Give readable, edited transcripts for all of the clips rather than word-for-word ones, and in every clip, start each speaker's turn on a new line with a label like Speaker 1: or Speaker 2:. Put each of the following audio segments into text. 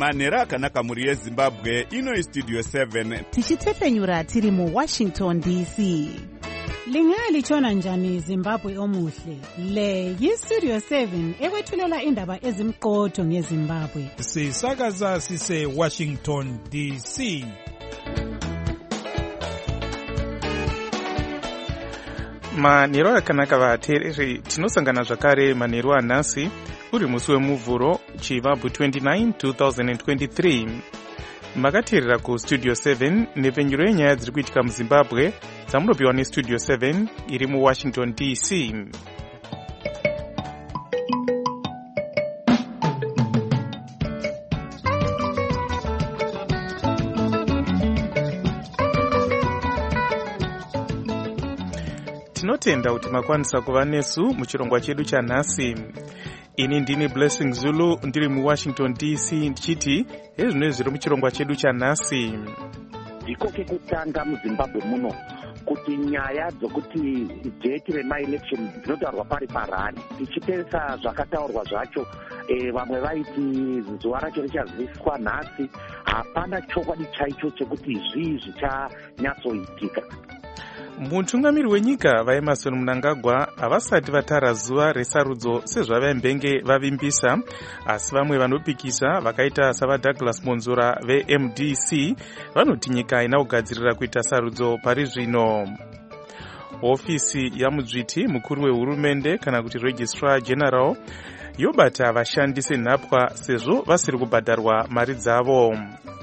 Speaker 1: manhero akanaka mhuri yezimbabwe. Ino Studio 7
Speaker 2: tichitefenyura tiri muWashington DC.
Speaker 3: Lingalitshona njani Zimbabwe omuhle? Le yiStudio 7 ekwethulela indaba ezimqotho ngeZimbabwe.
Speaker 4: Sisakaza sise Washington DC.
Speaker 5: Manhero akanaka vateereri, tinosangana zvakare manhero anhasi uri musi wemuvhuro Chivabvu 29 2023. Makateerera kuStudio 7 nepfenyuro yenyaya dziri kuitika muZimbabwe dzamunopiwa neStudio 7 iri muWashington DC. Tinotenda kuti makwanisa kuva nesu muchirongwa chedu chanhasi. Ini ndini Blessing Zulu ndiri muWashington DC ndichiti hezvino zviri muchirongwa chedu chanhasi.
Speaker 6: Ndiko kekutanga muZimbabwe muno kuti nyaya dzokuti date rema-election dzinotaurwa pari parani. Tichiteeresa zvakataurwa zvacho, vamwe vaiti zuva racho richaziviswa nhasi. Hapana chokwadi chaicho chekuti zvii zvichanyatsoitika.
Speaker 5: Mutungamiri wenyika vaEmmerson Mnangagwa havasati vatara zuva resarudzo sezvavaimbenge vavimbisa, asi vamwe vanopikisa vakaita savaDouglas Monzora veMDC vanoti nyika haina kugadzirira kuita sarudzo pari zvino. Hofisi yamudzviti mukuru wehurumende kana kuti Registrar General yobata vashandi senhapwa sezvo vasiri kubhadharwa mari dzavo.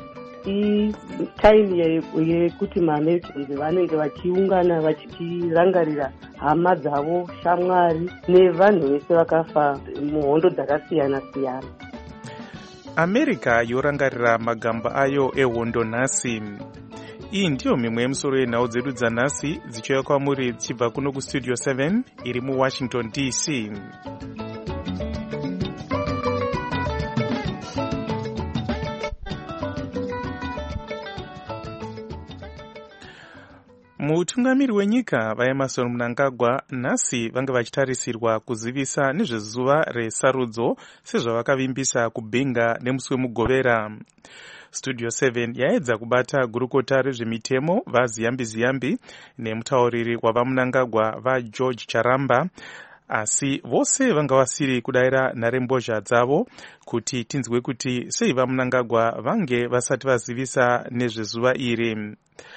Speaker 7: Time yekuti maAmericans vanenge vachiungana vachirangarira hama dzavo, shamwari nevanhu vese vakafa muhondo dzakasiyana siyana.
Speaker 5: America yorangarira magamba ayo ehondo nhasi. Iyi ndiyo mimwe yemusoro yenhau dzedu dzanhasi dzichiuya kwamuri dzichibva kuno kuStudio 7 iri muWashington DC. Mutungamiri wenyika vaEmmerson Mnangagwa nhasi vanga vachitarisirwa kuzivisa nezvezuva resarudzo sezvavakavimbisa kubhinga nemusi wemugovera. Studio 7 yaedza kubata gurukota rezvemitemo vaZiyambi nemutauriri wavaMnangagwa vaGeorge Charamba, asi vose vanga vasiri kudayira nharembozha dzavo kuti tinzwe kuti sei vaMnangagwa vange vasati vazivisa nezvezuva iri.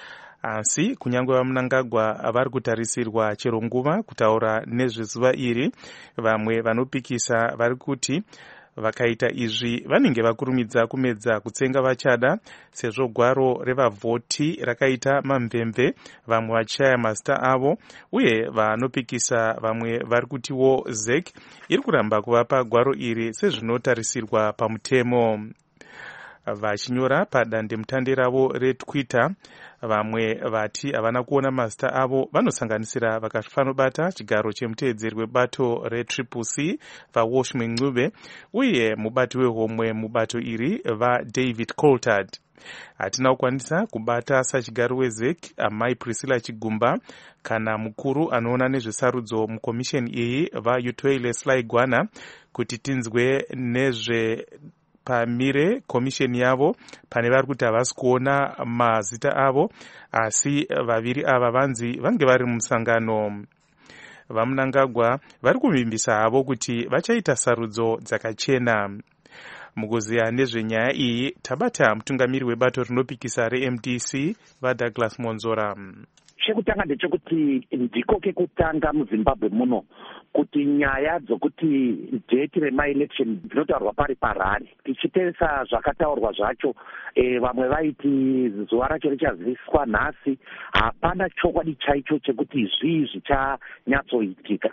Speaker 5: Asi kunyange vaMnangagwa vari kutarisirwa chero nguva kutaura nezvezuva iri, vamwe vanopikisa vari kuti vakaita izvi vanenge vakurumidza kumedza kutsenga vachada, sezvo gwaro revavhoti rakaita mamvemve, vamwe vachaya mazita avo, uye vanopikisa vamwe vari kutiwo ZEC iri kuramba kuvapa gwaro iri sezvinotarisirwa pamutemo. Vachinyora padandemutande ravo reTwitter, vamwe vati havana kuona mazita avo vanosanganisira vakafanobata chigaro chemuteedzeri webato reTCC vaWashington Ncube uye mubati wehomwe mubato iri vaDavid Coulthard. Hatina kukwanisa kubata sachigaro weZEC amai Priscilla Chigumba kana mukuru anoona nezvesarudzo mukomisheni iyi vaUtoile Sly-Gwana kuti tinzwe nezve pamire komisheni yavo pane vari kuti havasi kuona mazita avo, asi vaviri ava vanzi vange vari mumusangano. VaMnangagwa vari kuvimbisa havo kuti vachaita sarudzo dzakachena. Mukuziya nezvenyaya iyi tabata mutungamiri webato rinopikisa reMDC vaDouglas Monzora.
Speaker 6: Chekutanga ndechekuti ndiko kekutanga muZimbabwe muno kuti nyaya dzokuti date rema-election dzinotaurwa pari parani. Tichiteeresa zvakataurwa zvacho, vamwe vaiti zuva racho richaziviswa nhasi. Hapana chokwadi chaicho chekuti zvii zvichanyatsoitika.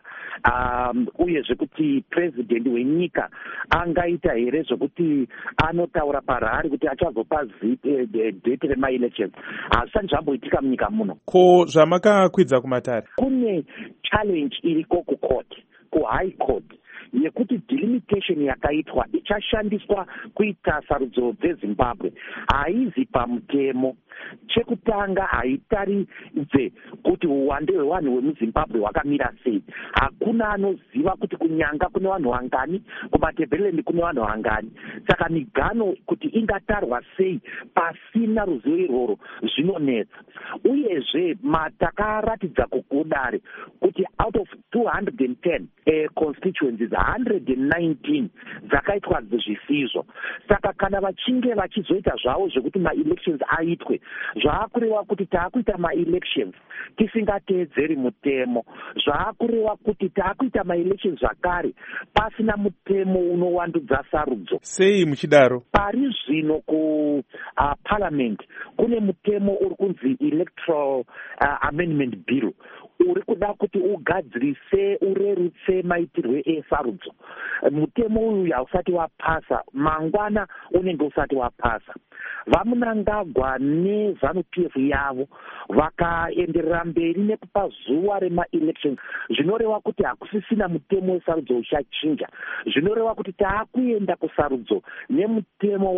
Speaker 6: Uyezve kuti president wenyika angaita here zvokuti anotaura parari kuti achazopa date rema-election. Hazvisati zvamboitika munyika muno.
Speaker 5: Ko zvamakakwidza kumatare?
Speaker 6: Kune challenge iriko kuHigh Court yekuti delimitation yakaitwa ichashandiswa kuita sarudzo dzeZimbabwe haizi pamutemo. Chekutanga haitaridze kuti uwande hwevanhu vemuzimbabwe hwakamira sei. Hakuna anoziva kuti kunyanga kune vanhu vangani, kumaTebeleland kune vanhu vangani. Saka migano kuti ingatarwa sei pasina ruzivo irworwo zvinonetsa. Uyezve takaratidza kudare kuti out of 210 constituencies 119 dzakaitwa zvisizvo. Saka kana vachinge vachizoita zvavo zvekuti ma-elections aitwe, zvaakureva kuti taakuita ma-elections tisingateedzeri mutemo. Zvaakureva kuti taakuita ma-elections zvakare pasina mutemo unowandudza sarudzo.
Speaker 5: Sei muchidaro?
Speaker 6: Pari zvino Parliament kune mutemo uri kunzi Electoral Amendment Bill uri kuda kuti ugadzirise urerutse maitirwe esarudzo. Mutemo uyu hausati wapasa, mangwana unenge usati wapasa. Vamunangagwa neZANU-PF yavo vakaenderera mberi nekupa zuva rema-elections, zvinoreva kuti hakusisina mutemo wesarudzo uchachinja. Zvinoreva kuti taakuenda kusarudzo nemutemo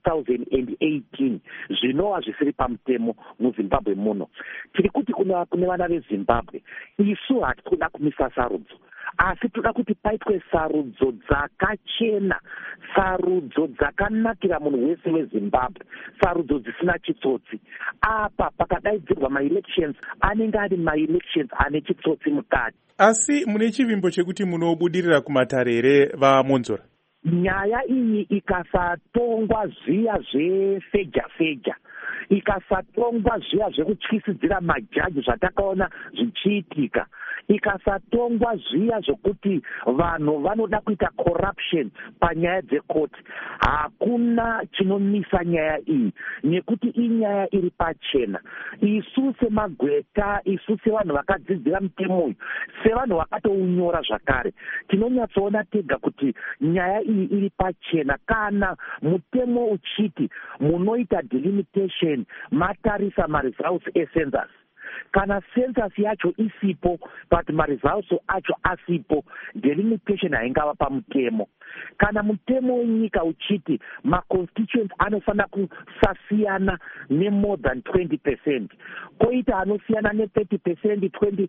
Speaker 6: wa2018 zvinova zvisiri pamutemo muZimbabwe muno. Tiri kuti kune vana veZimbabwe, isu hatikuda kumisa sarudzo, asi toda kuti paitwe sarudzo dzakachena, sarudzo dzakanakira munhu wese weZimbabwe, sarudzo dzisina chitsotsi. Apa pakadaidzirwa ma-elections anenge ari ma-elections ane chitsotsi mukati.
Speaker 5: Asi mune chivimbo chekuti munobudirira kumatare here vaMonzora?
Speaker 6: Nyaya iyi ikasatongwa zviya zvefeja, ikasatongwa zviya zvekutyisidzira majaji zvatakaona zvichiitika, ikasatongwa zviya zvokuti vanhu vanoda kuita corruption panyaya dzekoti, hakuna chinomisa nyaya iyi, nekuti inyaya iri pachena. Isu semagweta, isu sevanhu vakadzidzira mutemo uyu, sevanhu vakatounyora zvakare, tinonyatsoona tega kuti nyaya iyi iri pachena. Kana mutemo uchiti munoita delimitation matarisa ma-results ecensus, kana census yacho isipo but ma-results acho asipo, delimitation haingava pamutemo. Kana mutemo wenyika uchiti ma-constituents anofanira kusasiyana ne-more than 20%, koita anosiyana ne-30%,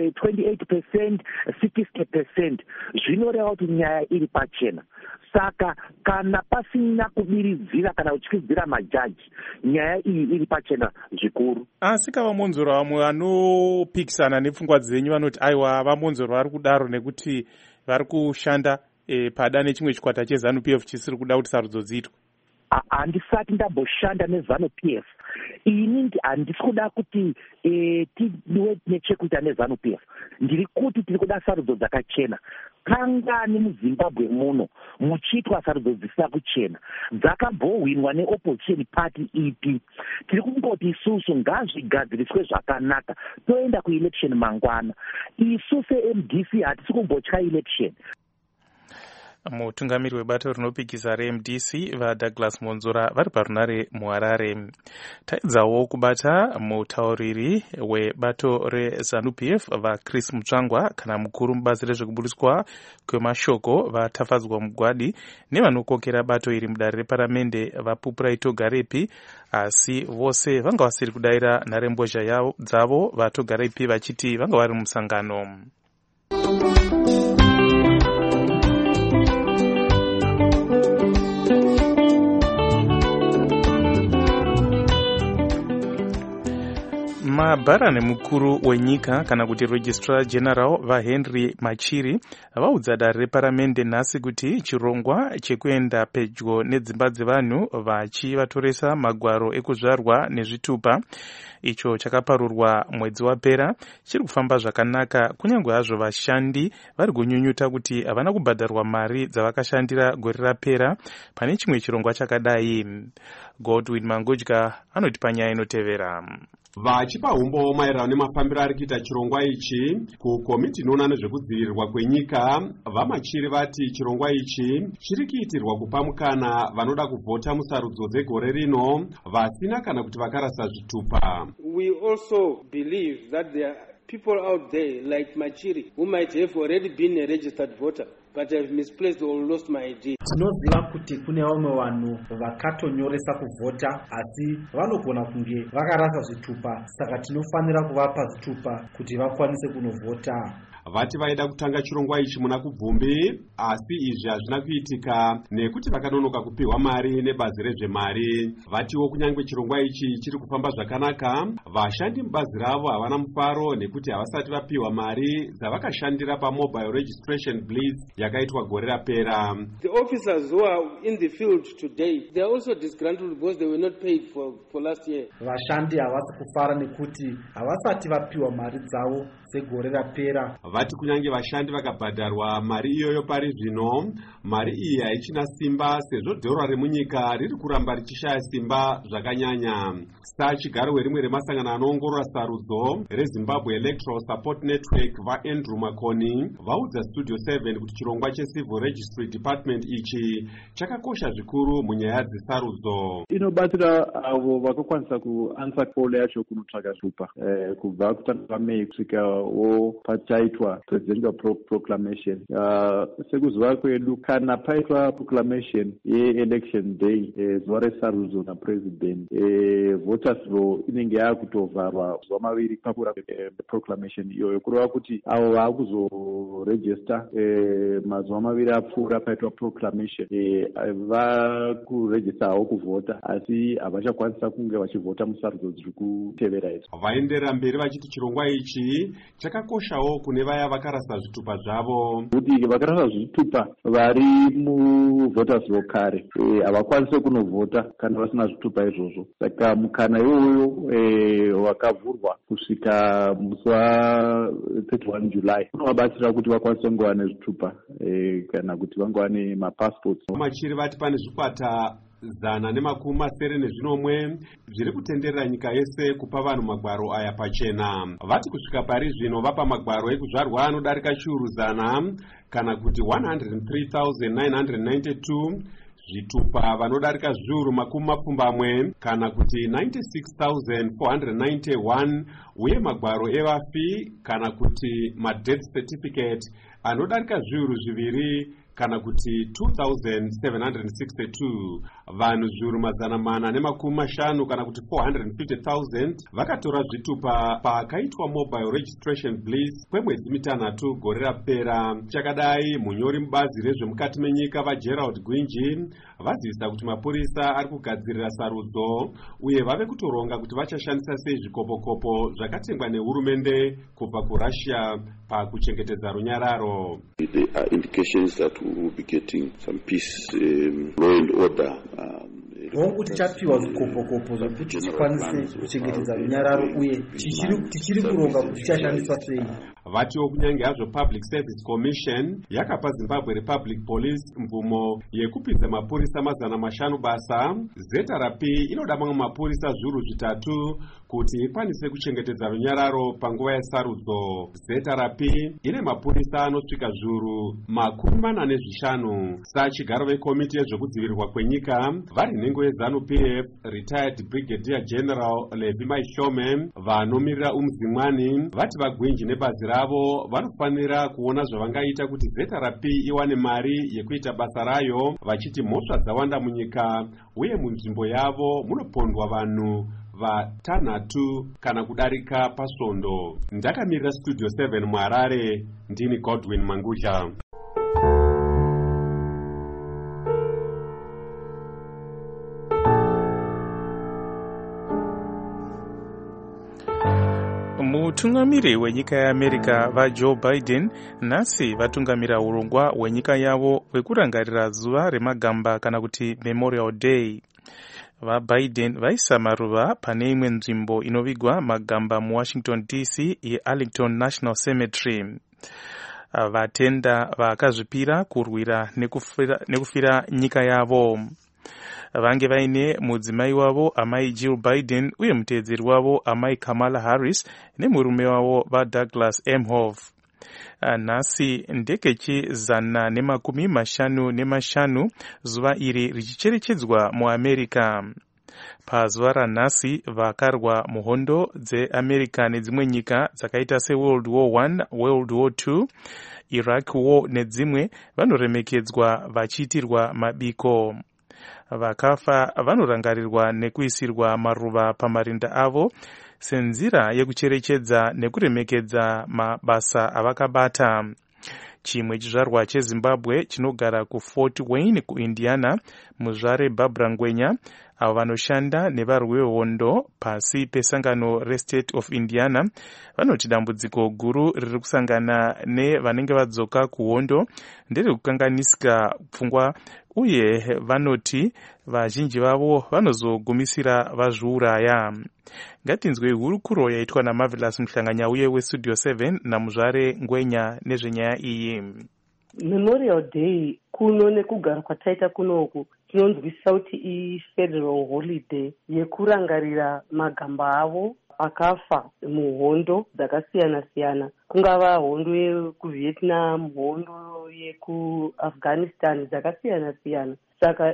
Speaker 6: 28%, 60%, zvinoreva kuti nyaya iri pachena. Saka kana pasina kubiridzira kana kutyisidzira majaji, nyaya iyi iri pachena zvikuru.
Speaker 5: Asi kavaMonzora vamwe vanopikisana nepfungwa dzenyu vanoti aiwa vaMonzora vari kudaro nekuti vari kushanda pada nechimwe chikwata cheZANU-PF chisiri kuda kuti sarudzo dziitwe.
Speaker 6: Handisati ndamboshanda neZANU-PF. Ini handisi kuda kuti tiwe nechekuita neZANU-PF. Ndiri kuti tiri kuda sarudzo dzakachena. Kangani muZimbabwe muno muchiitwa sarudzo dzisina kuchena, dzakambowinwa neopposition party ipi. Tiri kungoti isusu ngazvigadziriswe zvakanaka, toenda kuelection mangwana. Isu seMDC hatisi kumbotya election.
Speaker 5: Mutungamiri webato rinopikisa reMDC vaDouglas Monzora vari parunare muHarare. Taedzawo kubata mutauriri webato reZANU-PF vaChris Mutsvangwa kana mukuru mubazi rezvekubudiswa kwemashoko vatafadzwa mugwadi nevanokokera bato iri mudare reparamende vaPupura Togarepi, asi vose vanga vasiri kudaira nharembozha dzavo vaTogarepi vachiti vanga vari mumusangano. Mabharani mukuru wenyika kana kuti Registrar General vaHenry Machiri vaudza dare reparamende nhasi kuti chirongwa chekuenda pedyo nedzimba dzevanhu vachivatoresa magwaro ekuzvarwa nezvitupa icho chakaparurwa mwedzi wapera chiri kufamba zvakanaka, kunyange hazvo vashandi vari kunyunyuta kuti havana kubhadharwa mari dzavakashandira gore rapera pane chimwe chirongwa chakadai. Godwin Mangodya anoti panyaya inotevera.
Speaker 8: Vachipa umbo maererano nemafambiro ari kuita chirongwa ichi kukomiti inoona nezvekudzivirirwa kwenyika, vaMachiri vati chirongwa ichi chiri kuitirwa kupa mukana vanoda kuvhota musarudzo dzegore rino vasina kana kuti vakarasa zvitupa.
Speaker 9: We also believe that there are people out there like Machiri who might have already been a registered voter but I've misplaced or lost my ID.
Speaker 10: Tinoziva kuti kune vamwe vanhu vakatonyoresa kuvhota asi vanogona kunge vakarasa zvitupa, saka tinofanira kuvapa zvitupa kuti vakwanise kunovhota.
Speaker 8: Vati vaida kutanga chirongwa ichi muna kubvumbi, asi izvi hazvina kuitika nekuti vakanonoka kupiwa mari nebazi rezvemari. Vatiwo kunyangwe chirongwa ichi chiri kufamba zvakanaka, vashandi mubazi ravo havana mufaro nekuti havasati vapiwa mari dzavakashandira pamobile registration bliss yakaitwa gore rapera.
Speaker 9: The officers who are in the field today, they are also disgruntled because they were not paid for last year.
Speaker 10: Vashandi havasi kufara nekuti havasati vapiwa mari dzavo segore rapera.
Speaker 8: Vati kunyange vashandi vakabhadharwa mari iyoyo pari zvino, mari iyi haichina simba sezvo dhora remunyika riri kuramba richishaya simba zvakanyanya. Chigaro rimwe remasangano anoongorora sarudzo reZimbabwe Electoral Support Network vaAndrew Makoni vaudza Studio 7 kuti chirongwa cheCivil Registry Department ichi chakakosha zvikuru munyaya dzesarudzo.
Speaker 11: Inobatsira avo vakakwanisa kuansa call yacho kunotsvaka zvitupa kubva kutanga kwaMei kusvikawo pachaitwa presidential proclamation. Sekuziva kwedu kana paitwa proclamation ye-election day zuva resarudzo napresident, voters roll inenge yakutovharwa zuva maviri papura proclamation iyoyo, kureva kuti avo vakuzoregister mazuva maviri apfuura paitwa proclamation vakuregistawo kuvhota asi havachakwanisa kunge vachivhota musarudzo dziri kutevera idzi.
Speaker 8: Vaendera mberi vachiti chirongwa ichi chakakoshawo kune vaya vakarasa zvitupa zvavo,
Speaker 11: kuti vakarasa zvitupa vari muvhoters roll kare havakwanisi kunovhota kana vasina zvitupa izvozvo. Saka mukana iwoyo wakavhurwa kusvika musi wa31 July unovabatsira kuti vakwanise kunge vane zvitupa kana kuti vange vane mapassports.
Speaker 8: Machiri vati pane zvikwata 190 zviri kutenderera nyika yese kupa vanhu magwaro aya pachena. Vati kusvika pari zvino vapa magwaro ekuzvarwa anodarika chiuru 100 kana kuti 103,992, zvitupa vanodarika zviuru 20 kana kuti 96,491, uye magwaro evafi kana kuti madeath certificate anodarika zviuru 2 kana kuti 2,762. Vanhu zviuru 450 kana kuti 450,000 vakatora zvitupa pakaitwa mobile registration bliss kwemwedzi mitanhatu gore rapera. Chakadai munyori mubazi rezvemukati menyika vaGerald Gwinji vazivisa kuti mapurisa ari kugadzirira sarudzo uye vave kutoronga kuti vachashandisa sei zvikopokopo zvakatengwa nehurumende kubva kuRussia pakuchengetedza runyararo.
Speaker 12: There are indications that we will be getting some peace, law and order.
Speaker 10: Hongu tichapiwa zvikopokopo zvokuti tikwanise kuchengetedza runyararo uye tichiri kuronga kuti tichashandiswa sei.
Speaker 8: Vatiwo kunyange hazvo Public Service Commission yakapa Zimbabwe Republic Police mvumo yekupinza mapurisa 500 basa, ZRP inoda mamwe mapurisa zviuru 3 kuti ikwanise kuchengetedza runyararo panguva yesarudzo. ZRP ine mapurisa anosvika zviuru 45. Sachigaro vekomiti yezvekudzivirirwa kwenyika vari nhengo yeZANU-PF retired Brigadier General Levi Maishome vanomirira umuzimwani vati vaGwinji nebazi ravo vanofanira kuona zvavangaita kuti ZRP iwane mari yekuita basa rayo, vachiti mhosva dzawanda munyika uye munzvimbo yavo munopondwa vanhu vatanhatu kana kudarika pasvondo. Ndakamirira Studio 7 muHarare, ndini Godwin Mangudya.
Speaker 5: Mutungamiri wenyika yeAmerica vaJoe Biden nhasi vatungamira urongwa hwenyika yavo hwekurangarira zuva remagamba kana kuti Memorial Day. VaBiden vaisa maruva pane imwe nzvimbo inovigwa magamba muWashington DC yeArlington National Cemetery. Vatenda vakazvipira kurwira nekufira nyika yavo. Vange vaine mudzimai wavo amai Jill Biden uye muteedzeri wavo amai Kamala Harris nemurume wavo vaDouglas Emhoff. Nhasi ndekechi 155 zuva iri richicherechedzwa muAmerica. pazuva ranhasi vakarwa muhondo dzeamerica nedzimwe nyika dzakaita seworld war I, world war II, Iraq war nedzimwe vanoremekedzwa vachiitirwa mabiko. Vakafa vanorangarirwa nekuisirwa maruva pamarinda avo senzira yekucherechedza nekuremekedza mabasa avakabata. Chimwe chizvarwa chezimbabwe chinogara kuFort Wayne kuIndiana, muzvare Barbara Ngwenya, avo vanoshanda nevarwi vehondo pasi pesangano reState of Indiana vanoti dambudziko guru riri kusangana nevanenge vadzoka kuhondo nderekukanganisika pfungwa, uye vanoti vazhinji vavo vanozogumisira vazviuraya. Ngatinzwe hurukuro yaitwa naMarvelous Mhlanganyauye weStudio 7 namuzvare Ngwenya nezvenyaya iyi.
Speaker 7: Memorial Day kuno nekugara kwataita kunoku tinonzwisisa kuti ifederal holiday yekurangarira magamba avo akafa muhondo dzakasiyana siyana, kungava hondo yekuVietnam, hondo yekuAfghanistan dzakasiyana siyana. Saka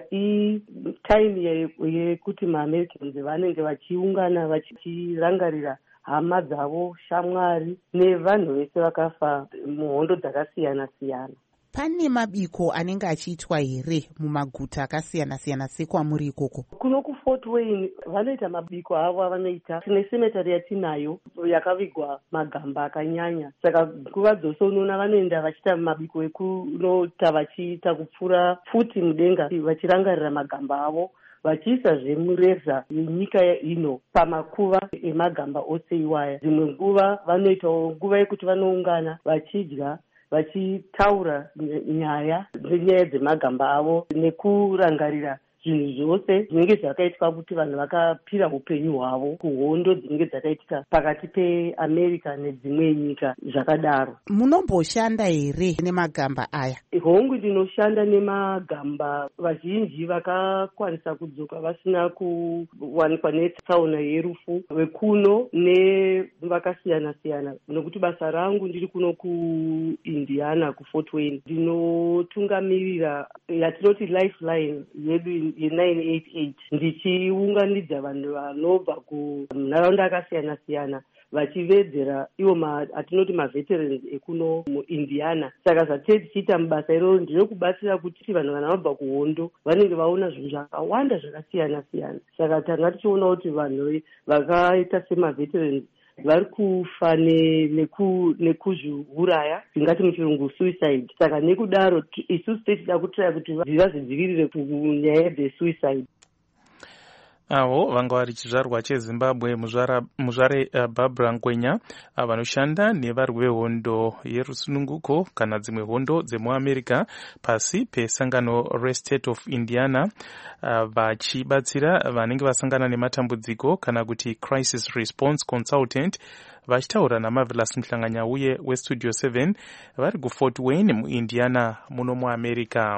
Speaker 7: time yekuti maAmericans vanenge vachiungana vachirangarira hama dzavo, shamwari nevanhu vese vakafa muhondo dzakasiyana siyana.
Speaker 2: Pane mabiko anenge achiitwa here mumaguta akasiyana siyana sekwamuri ikoko?
Speaker 7: Kuno kuFort Wayne vanoita mabiko avo avanoita. Tine cemetery yatinayo yakavigwa magamba akanyanya, saka nguva dzose unoona vanoenda vachiita mabiko ekunota vachiita kupfura futi mudenga vachirangarira magamba avo, vachiisa zvemureza yenyika ino pamakuva emagamba ose iwaya. Dzimwe nguva vanoitawo nguva yekuti vanoungana vachidya vachitaura nyaya dzemagamba avo nekurangarira zvinhu zvose zvinenge zvakaitwa kuti vanhu vakapira upenyu hwavo kuhondo dzinenge dzakaitika pakati peAmerica nedzimwe nyika zvakadaro.
Speaker 2: Munomboshanda here nemagamba aya?
Speaker 7: Hongu ndinoshanda nemagamba. Vazhinji vakakwanisa kudzoka vasina kuwanikwa netsaona yerufu vekuno nevakasiyana siyana, nokuti basa rangu ndiri kuno kuIndiana kuFort Wayne. Ndinotungamirira yatinoti lifeline yedu ye988 ndichiunganidza vanhu vanobva kunharaunda akasiyana siyana vachivedzera ivo atinoti maveterans ekuno muIndiana. Saka zvatetichiita mubasa iroro ndinokubatsira kuti vanhu vanobva kuhondo vanenge vaona zvinhu zvakawanda zvakasiyana siyana. Saka tanga tichiona kuti vanhu vakaita semaveterans vari kufa nekuzviuraya, zvingati muchirungu suicide. Saka nekudaro isusu tichida kutraya kuti vazvidzivirire kunyaya dzesuicide.
Speaker 5: Avo vanga vari chizvarwa cheZimbabwe muzvare Barbara Ngwenya vanoshanda nevarwi vehondo yerusununguko kana dzimwe hondo dzemuAmerica pasi pesangano reState of Indiana, vachibatsira vanenge vasangana nematambudziko kana kuti crisis response consultant, vachitaura naMarvelous Mhlanganyauye weStudio 7 vari kuFort Wayne muIndiana muno muAmerica.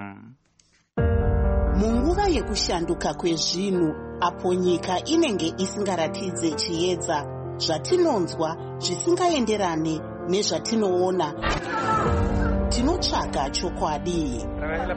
Speaker 2: Munguva yekushanduka kwezvinhu, apo nyika inenge isingaratidze chiedza, zvatinonzwa zvisingaenderane nezvatinoona, tinotsvaga chokwadi.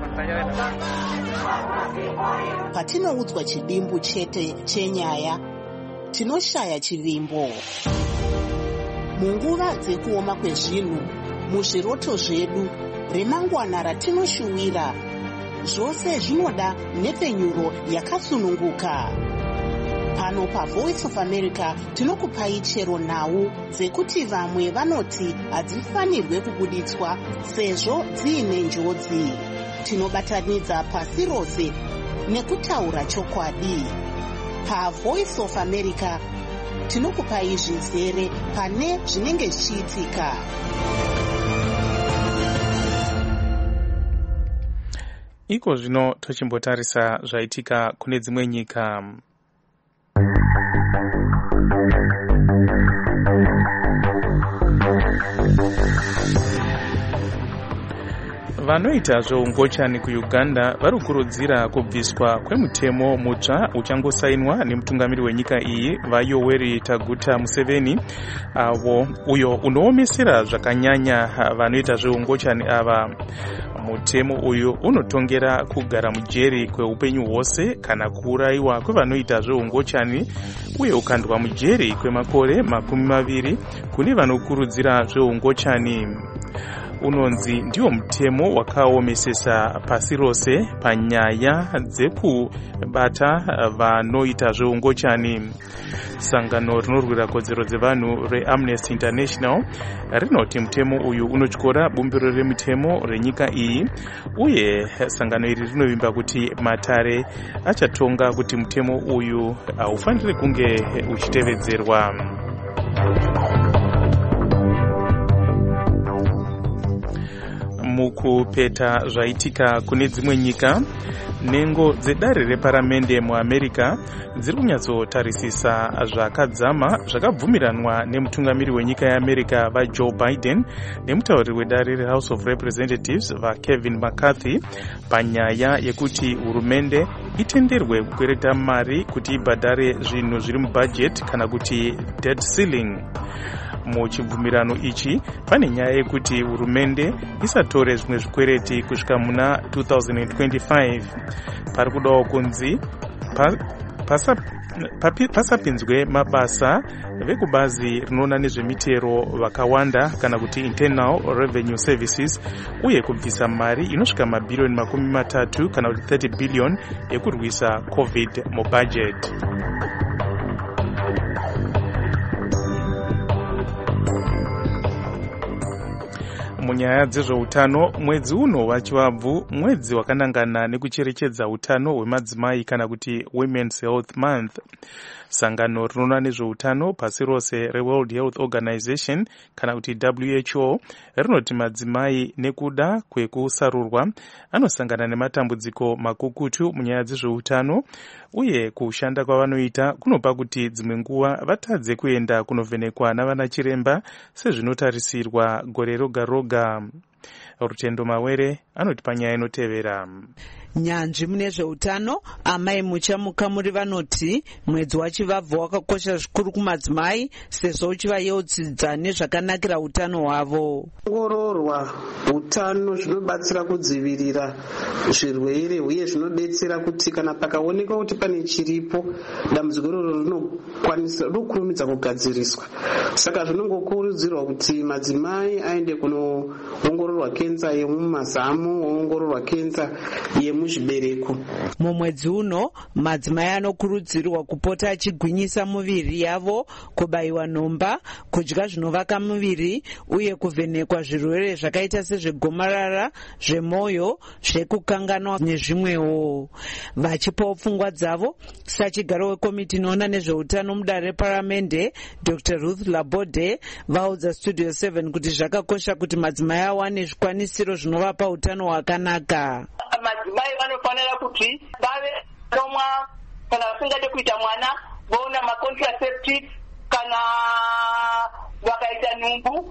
Speaker 2: Patinoudzwa chidimbu chete chenyaya, tinoshaya chivimbo. Munguva dzekuoma kwezvinhu, muzviroto zvedu, remangwana ratinoshuwira, zvose zvinoda nhepfenyuro yakasununguka. Pano paVoice of America tinokupai chero nhau dzekuti vamwe vanoti hadzifanirwe kubuditswa sezvo dziine njodzi. Tinobatanidza pasi rose nekutaura chokwadi. PaVoice of America tinokupai zvizere pane zvinenge zvichiitika.
Speaker 5: Iko zvino tochimbotarisa zvaitika kune dzimwe nyika. Vanoita zveungochani kuUganda vari kukurudzira kubviswa kwemutemo mutsva uchangosainwa nemutungamiri wenyika iyi vaYoweri Kaguta Museveni, uyo unoomesera zvakanyanya vanoita zveungochani ava. mutemo uyu unotongera kugara mujeri kweupenyu hwose kana kuurayiwa kwevanoita zveungochani uye ukandwa mujeri kwemakore 20 kune vanokurudzira zveungochani. Unonzi ndiwo mutemo wakaomesesa pasi rose panyaya dzekubata vanoita zveungochani. Sangano rinorwira kodzero dzevanhu reAmnesty International rinoti mutemo uyu unotyora bumbiro remitemo renyika iyi, uye sangano iri rinovimba kuti matare achatonga kuti mutemo uyu haufaniri kunge uchitevedzerwa. Mukupeta zvaitika kune dzimwe nyika, nhengo dzedare reparamende muAmerica dziri kunyatsotarisisa zvakadzama zvakabvumiranwa nemutungamiri wenyika yeAmerica vaJoe Biden nemutauriri wedare reHouse of Representatives vaKevin McCarthy panyaya yekuti hurumende itenderwe kukwereta mari kuti ibhadhare zvinhu zviri mubudget kana kuti debt ceiling. Muchibvumirano ichi pane nyaya yekuti hurumende isatore zvimwe zvikwereti kusvika muna 2025. Pari kudawo kunzi pasapinzwe mabasa vekubazi rinoona nezvemitero vakawanda kana kuti Internal Revenue Services, uye kubvisa mari inosvika mabhirioni 30 kana kuti 30 billion yekurwisa COVID mubudget. Munyaya dzezveutano, mwedzi uno wachivabvu mwedzi wakanangana nekucherechedza utano hwemadzimai kana kuti Women's Health Month. Sangano rinoona nezveutano pasi rose reWorld Health Organization kana kuti WHO rinoti madzimai nekuda kwekusarurwa anosangana nematambudziko makukutu munyaya dzezveutano, uye kushanda kwavanoita kunopa kuti dzimwe nguva vatadze kuenda kunovhenekwa navana chiremba sezvinotarisirwa gore roga roga. Rutendo Mawere anoti panyaya inotevera.
Speaker 13: Nyanzvi mune zveutano amai muchamuka muri vanoti mwedzi wachivabvu wakakosha zvikuru kumadzimai sezvo uchivayeuchidza nezvakanakira utano hwavo.
Speaker 14: Kuongororwa utano zvinobatsira kudzivirira zvirwere uye zvinodetsera kuti kana pakaonekwa kuti pane chiripo dambudziko iroro rinokurumidza kugadziriswa. Saka zvinongokurudzirwa kuti madzimai aende kunoongororwa kenza yemumazamu, oongororwa kenza yemuzvibereko.
Speaker 13: Mumwedzi uno madzimai anokurudzirwa kupota achigwinyisa muviri yavo, kubayiwa nhomba, kudya zvinovaka muviri uye kuvhenekwa zvirwere zvakaita sezvegomarara, zvemwoyo, zvekukanganwa nezvimwewo. Vachipawo pfungwa dzavo, sachigaro wekomiti inoona nezveutano mudare reparamende Dr. Ruth Laborde vaudza Studio 7 kuti zvakakosha kuti madzimai awane zvikwanisiro zvinovapa utano hwakanaka.
Speaker 15: Madzimai vanofanira kuti vave nomwa kana vasingade kuita mwana voona macontraceptive kana vakaita nhumbu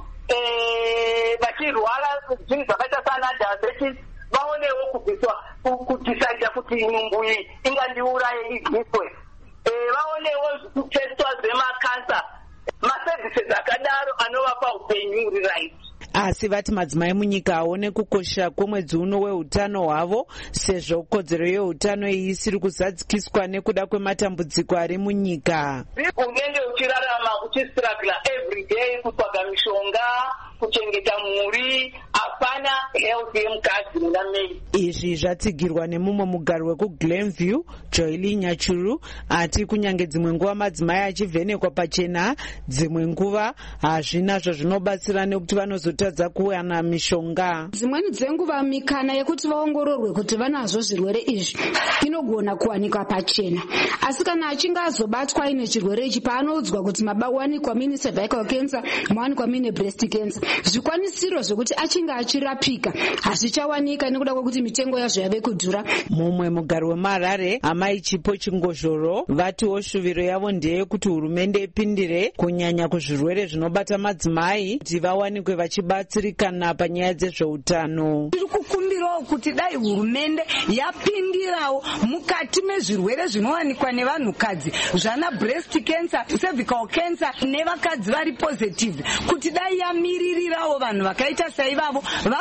Speaker 15: vachirwara zvinhu zvakaita sana diabetes vaonewo kubviswa kudisaidha kuti nhumbu iyi ingandiuraye ibviswe. Vaonewo kutestwa zvemakansa, maservices akadaro anovapa upenyu huri right.
Speaker 13: Asi vati madzimai munyika aone kukosha kwemwedzi uno weutano hwavo sezvo kodzero yeutano iyi isiri kuzadzikiswa nekuda kwematambudziko ari munyika.
Speaker 15: Unenge uchirarama uchisiragla every day kutsvaga mishonga, kuchengeta mhuri, hapana health yemukadzi muna mei.
Speaker 13: Izvi zvatsigirwa nemumwe mugari wekuGlenview, Joeli Nyachuru, ati kunyange dzimwe nguva madzimai achivhenekwa pachena, dzimwe nguva hazvina zvazvinobatsira nekuti vanozotadza kuwana mishonga.
Speaker 16: Dzimweni dzenguva mikana yekuti vaongororwe kuti vanazvo zvirwere izvi inogona kuwanikwa pachena, asi kana achinge azobatwa aine chirwere ichi paanoudzwa kuti mawanikwa mine cervical cancer, mawanikwa mine breast cancer, zvikwanisiro zvokuti achinge achirapika hazvichawanika nekuda kwekuti mitengo yazvo yave kudhura.
Speaker 13: Mumwe mugari weMarare amai Chipo Chingozhoro vatiwo shuviro yavo ndeyekuti hurumende ipindire kunyanya kuzvirwere zvinobata madzimai kuti vawanikwe vachibatsirikana panyaya dzezveutano.
Speaker 17: Tiri kukumbirawo kuti dai hurumende yapindirawo mukati mezvirwere zvinowanikwa nevanhukadzi zvana breast cancer, cervical cancer nevakadzi vari positive, kuti dai yamiririrawo vanhu vakaita saivavo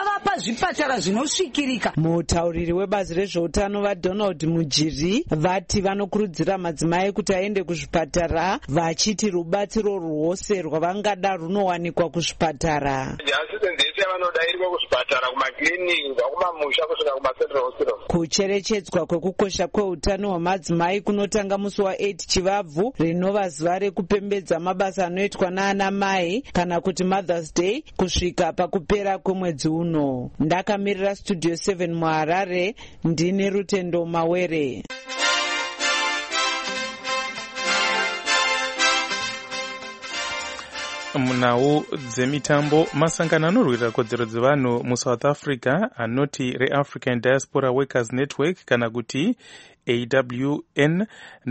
Speaker 17: vavapa zvipatara zvinosvikirika.
Speaker 13: Mutauriri webazi rezveutano vaDonald Mujiri vati vanokurudzira madzimai kuti aende kuzvipatara vachiti rubatsiro rwose rwavangada runowanikwa kuzvipatara.
Speaker 18: Asistenzi yese vanodairwa kuzvipatara, kumakliniki, kubva kumamusha kusvika kumaCentral Hospital.
Speaker 13: Kucherechedzwa kwekukosha kweutano hwamadzimai kunotanga musi wa8 Chivabvu, rinova zuva rekupembedza mabasa anoitwa naana mai kana kuti Mother's Day kusvika pakupera kwemwedzi uno. Ndakamirira Studio 7 muHarare, ndine Rutendo Mawere.
Speaker 5: Munhau dzemitambo, masangano anorwira kodzero dzevanhu muSouth Africa anoti reAfrican Diaspora Workers Network kana kuti AWN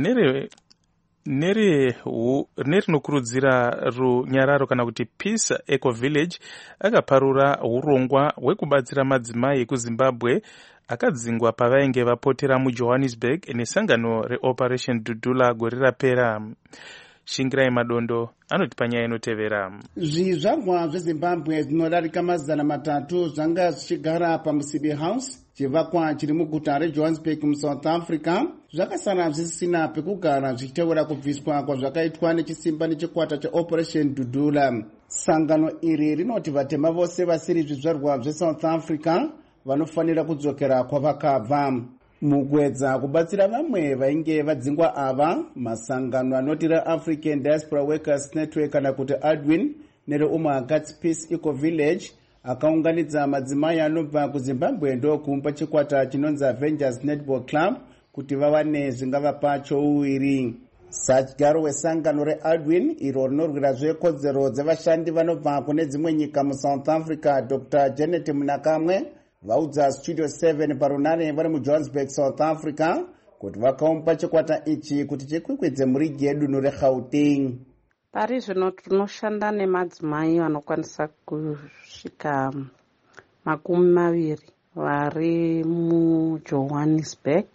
Speaker 5: nerinokurudzira runyararo kana kuti Peace Eco Village akaparura urongwa hwekubatsira madzimai ekuZimbabwe akadzingwa pavainge vapotera muJohannesburg nesangano reOperation Dudula gore rapera. Shingirai Madondo anoti panyaya inotevera.
Speaker 19: Zvizvarwa zveZimbabwe zvinodarika 300 zvanga zvichigara paMusibi House, chivakwa chiri muguta reJohannesburg muSouth Africa, zvakasara zvisina pekugara zvichiteura kubviswa kwazvakaitwa nechisimba nechikwata cheOperation Dudula. Sangano iri rinoti vatema vose vasiri zvizvarwa zveSouth Africa vanofanira kudzokera kwavakabva. Mukuedza kubatsira vamwe vainge vadzingwa ava, masangano anoti reAfrican Diaspora Workers Network kana kuti ADWIN nereUmagats Peace Eco Village akaunganidza madzimai anobva kuZimbabwe ndokumba chikwata chinonzi Avengers Netball Club kuti vawane zvingavapa chouwiri. Sachigaro wesangano reADWIN iro rinorwira zvekodzero dzevashandi vanobva kune dzimwe nyika muSouth Africa, Dr. Janet Munakamwe vaudza Studio 7 parunare vari muJohannesburg, South Africa kuti vakaumba chikwata ichi kuti chikwikwidze murigi yedunhu reGauteng.
Speaker 20: Pari zvino tinoshanda nemadzimai vanokwanisa kusvika 20 vari muJohannesburg,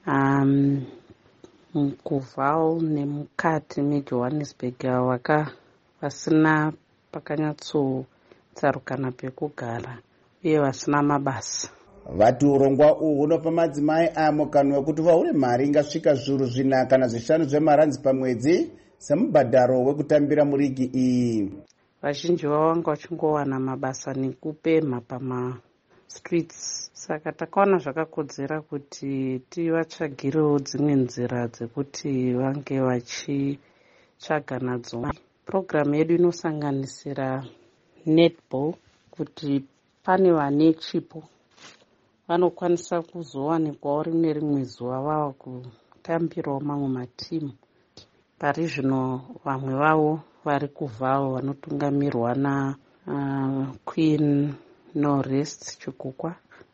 Speaker 20: muKuval nemukati meJohannesburg vasina pakanyatsotsaruka pekugara uye vasina mabasa.
Speaker 19: Vati urongwa uhu hunopa madzimai aya mukana wekuti vahure mari ingasvika zviuru 4 kana 5 zvemaranzi pamwedzi semubhadharo wekutambira murigi iyi.
Speaker 20: Vazhinji vavo vanga vachingowana mabasa nekupemha pamastreets, saka takaona zvakakodzera kuti tivatsvagirewo dzimwe nzira dzekuti vange vachitsvaga nadzo. Programu yedu inosanganisira netball, kuti pane vane chipo vanokwanisa kuzowanikwawo rimwe rimwe zuva vava kutambirawo mamwe matimu. Pari zvino vamwe vavo vari kuVaal vanotungamirwa naQueen Norest Chikukwa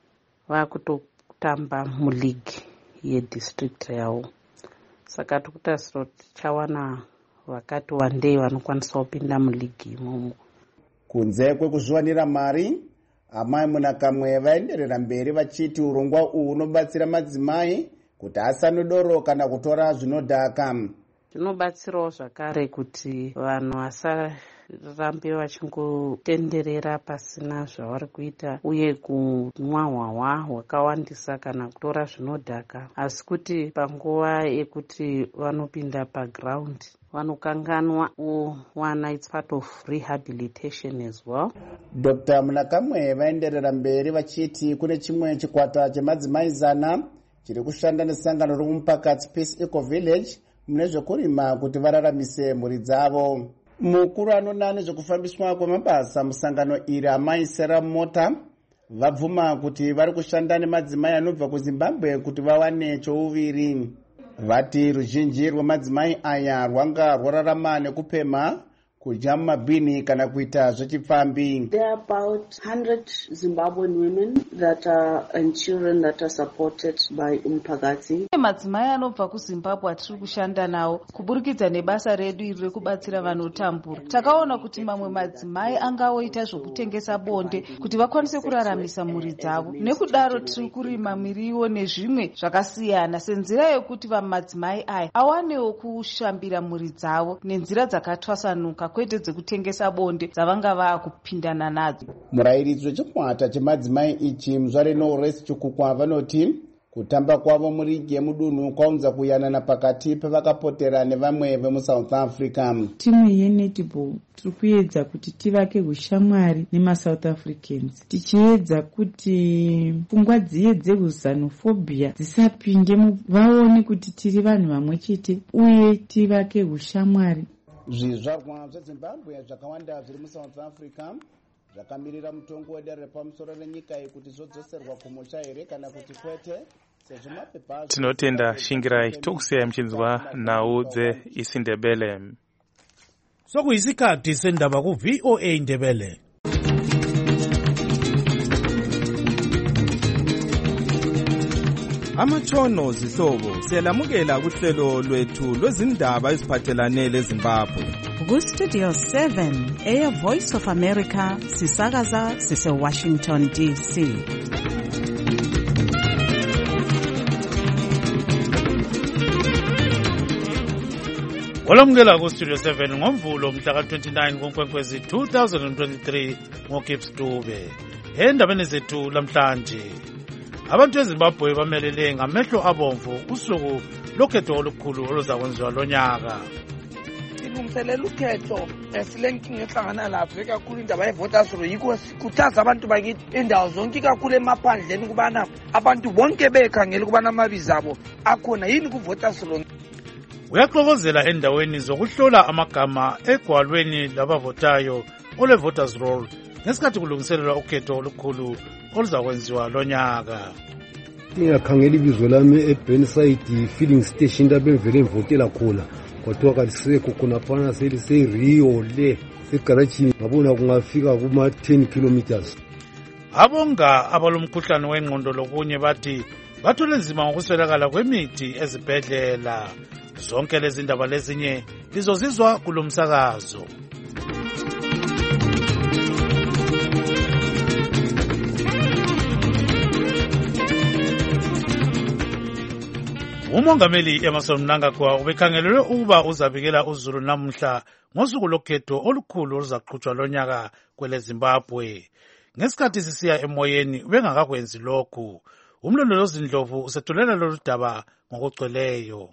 Speaker 20: vakutotamba muligi yedistrict yavo. Saka tikutarisira kuti tichawana vakati wandei vanokwanisa kupinda muligi imomo.
Speaker 19: Kunze kwekuzviwanira mari, amai Munakamwe vaenderera mberi vachiti urongwa uhu unobatsira madzimai kuti asanodoro kana kutora zvinodhaka.
Speaker 20: Zvinobatsirawo zvakare kuti vanhu vasarambe vachingotenderera pasina zvavari kuita uye kunwa hwahwa hwakawandisa kana kutora zvinodhaka, asi kuti panguva yekuti vanopinda paground vanokanganwa uwana. It's part of rehabilitation as well.
Speaker 19: Dr. Munakamwe vaenderera mberi vachiti kune chimwe chikwata chemadzimai 100 chiri kushanda nesangano reUmagats Peace Eco Village mune zvekurima kuti vararamise mhuri dzavo. Mukuru anona nezvekufambiswa kwemabasa musangano iri amai Sarah Mota vabvuma kuti vari kushanda nemadzimai anobva kuZimbabwe kuti vawane chouviri. Vati ruzhinji rwemadzimai aya rwanga rwararama nekupemha, kudya mumabhini kana kuita zvechipfambi.
Speaker 21: There are about 100 Zimbabwean women that are and children that are supported by Umphakathi.
Speaker 22: Madzimai anobva kuZimbabwe atiri kushanda nawo kuburikidza nebasa redu iri rekubatsira vanotambura. Takaona kuti mamwe madzimai angaoita zvokutengesa bonde kuti vakwanise kuraramisa mhuri dzavo. Nekudaro tiri kurima miriwo nezvimwe zvakasiyana senzira yokuti madzimai aya awanewo kushambira mhuri dzavo nenzira dzakatwasanuka kwete dzekutengesa bonde dzavanga vaakupindana nadzo.
Speaker 19: murayiridzo wechikwata chemadzimai ichi muzvare Norris Chikukwa vanoti kutamba kwavo murigi yemudunhu kwaunza kuyanana pakati pevakapotera nevamwe vemuSouth Africa.
Speaker 1: Timu yenetball tiri kuedza kuti tivake ushamwari nemaSouth Africans, tichiedza kuti pfungwa dziye dzexenophobia dzisapinde, vaone kuti tiri vanhu vamwe chete uye tivake ushamwari.
Speaker 19: Zvizvarwa zveZimbabwe zvakawanda zviri muSouth Africa zvakamirira mutongo wedare repamusoro renyika iyi kuti zvodzoserwa kumusha here kana kuti kwete.
Speaker 5: Tinotenda Shingirai tokusiyai muchinzwa nhau dzeIsiNdebele.
Speaker 4: Sokuyisikhathi sendaba ku VOA Ndebele.
Speaker 3: Amatshono zihlobo siyalamukela kuhlelo lwethu lwezindaba eziphathelane leZimbabwe.
Speaker 23: Ku-Studio 7 Air Voice of America sisakaza sise-Washington DC.
Speaker 4: Olamukela ku-Studio 7 ngoMvulo mhla ka-29 kuNkwenkwezi 2023 ngoGibbs Dube. Endabeni zethu lamhlanje, abantu eZimbabwe bamelele ngamehlo abomvu usuku lokhetho olukhulu oluzakwenziwa lonyaka.
Speaker 24: Silungiselela ukhetho silenkinga ehlangana lapho ikakhulu indaba yevoters roll, yikho sikhuthaza abantu bakithi indawo zonke ikakhulu emaphandleni ukubana abantu bonke bekhangela ukubana amabizo abo akhona yini kuvoters roll.
Speaker 4: Uyaxokozela endaweni zokuhlola amagama egwalweni labavotayo olevoters roll ngesikhathi kulungiselelwa ukhetho olukhulu oluzakwenziwa lonyaka.
Speaker 25: Ngingakhangela ibizo lami eBurnside filling station lapho engivele ngivotela khona, kodwa kalisekho khonaphana seliseRio le segarajini ngabona kungafika kuma-10 kilometers.
Speaker 4: Abonga abalomkhuhlane wengqondo lokunye bathi bathole nzima ngokuswelakala kwemithi ezibhedlela. Zonke lezi ndaba lezinye lizozizwa kulomsakazo. Umongameli Emmerson Mnangagwa ubekhangelelwe ukuba uzabikela uZulu namuhla ngosuku lokhetho olukhulu oluzaqhutshwa lonyaka kwele Zimbabwe. Ngesikhathi sisiya emoyeni ubengakakwenzi lokhu. Umlondolozi Ndlovu usethulela lolu daba ngokugcweleyo.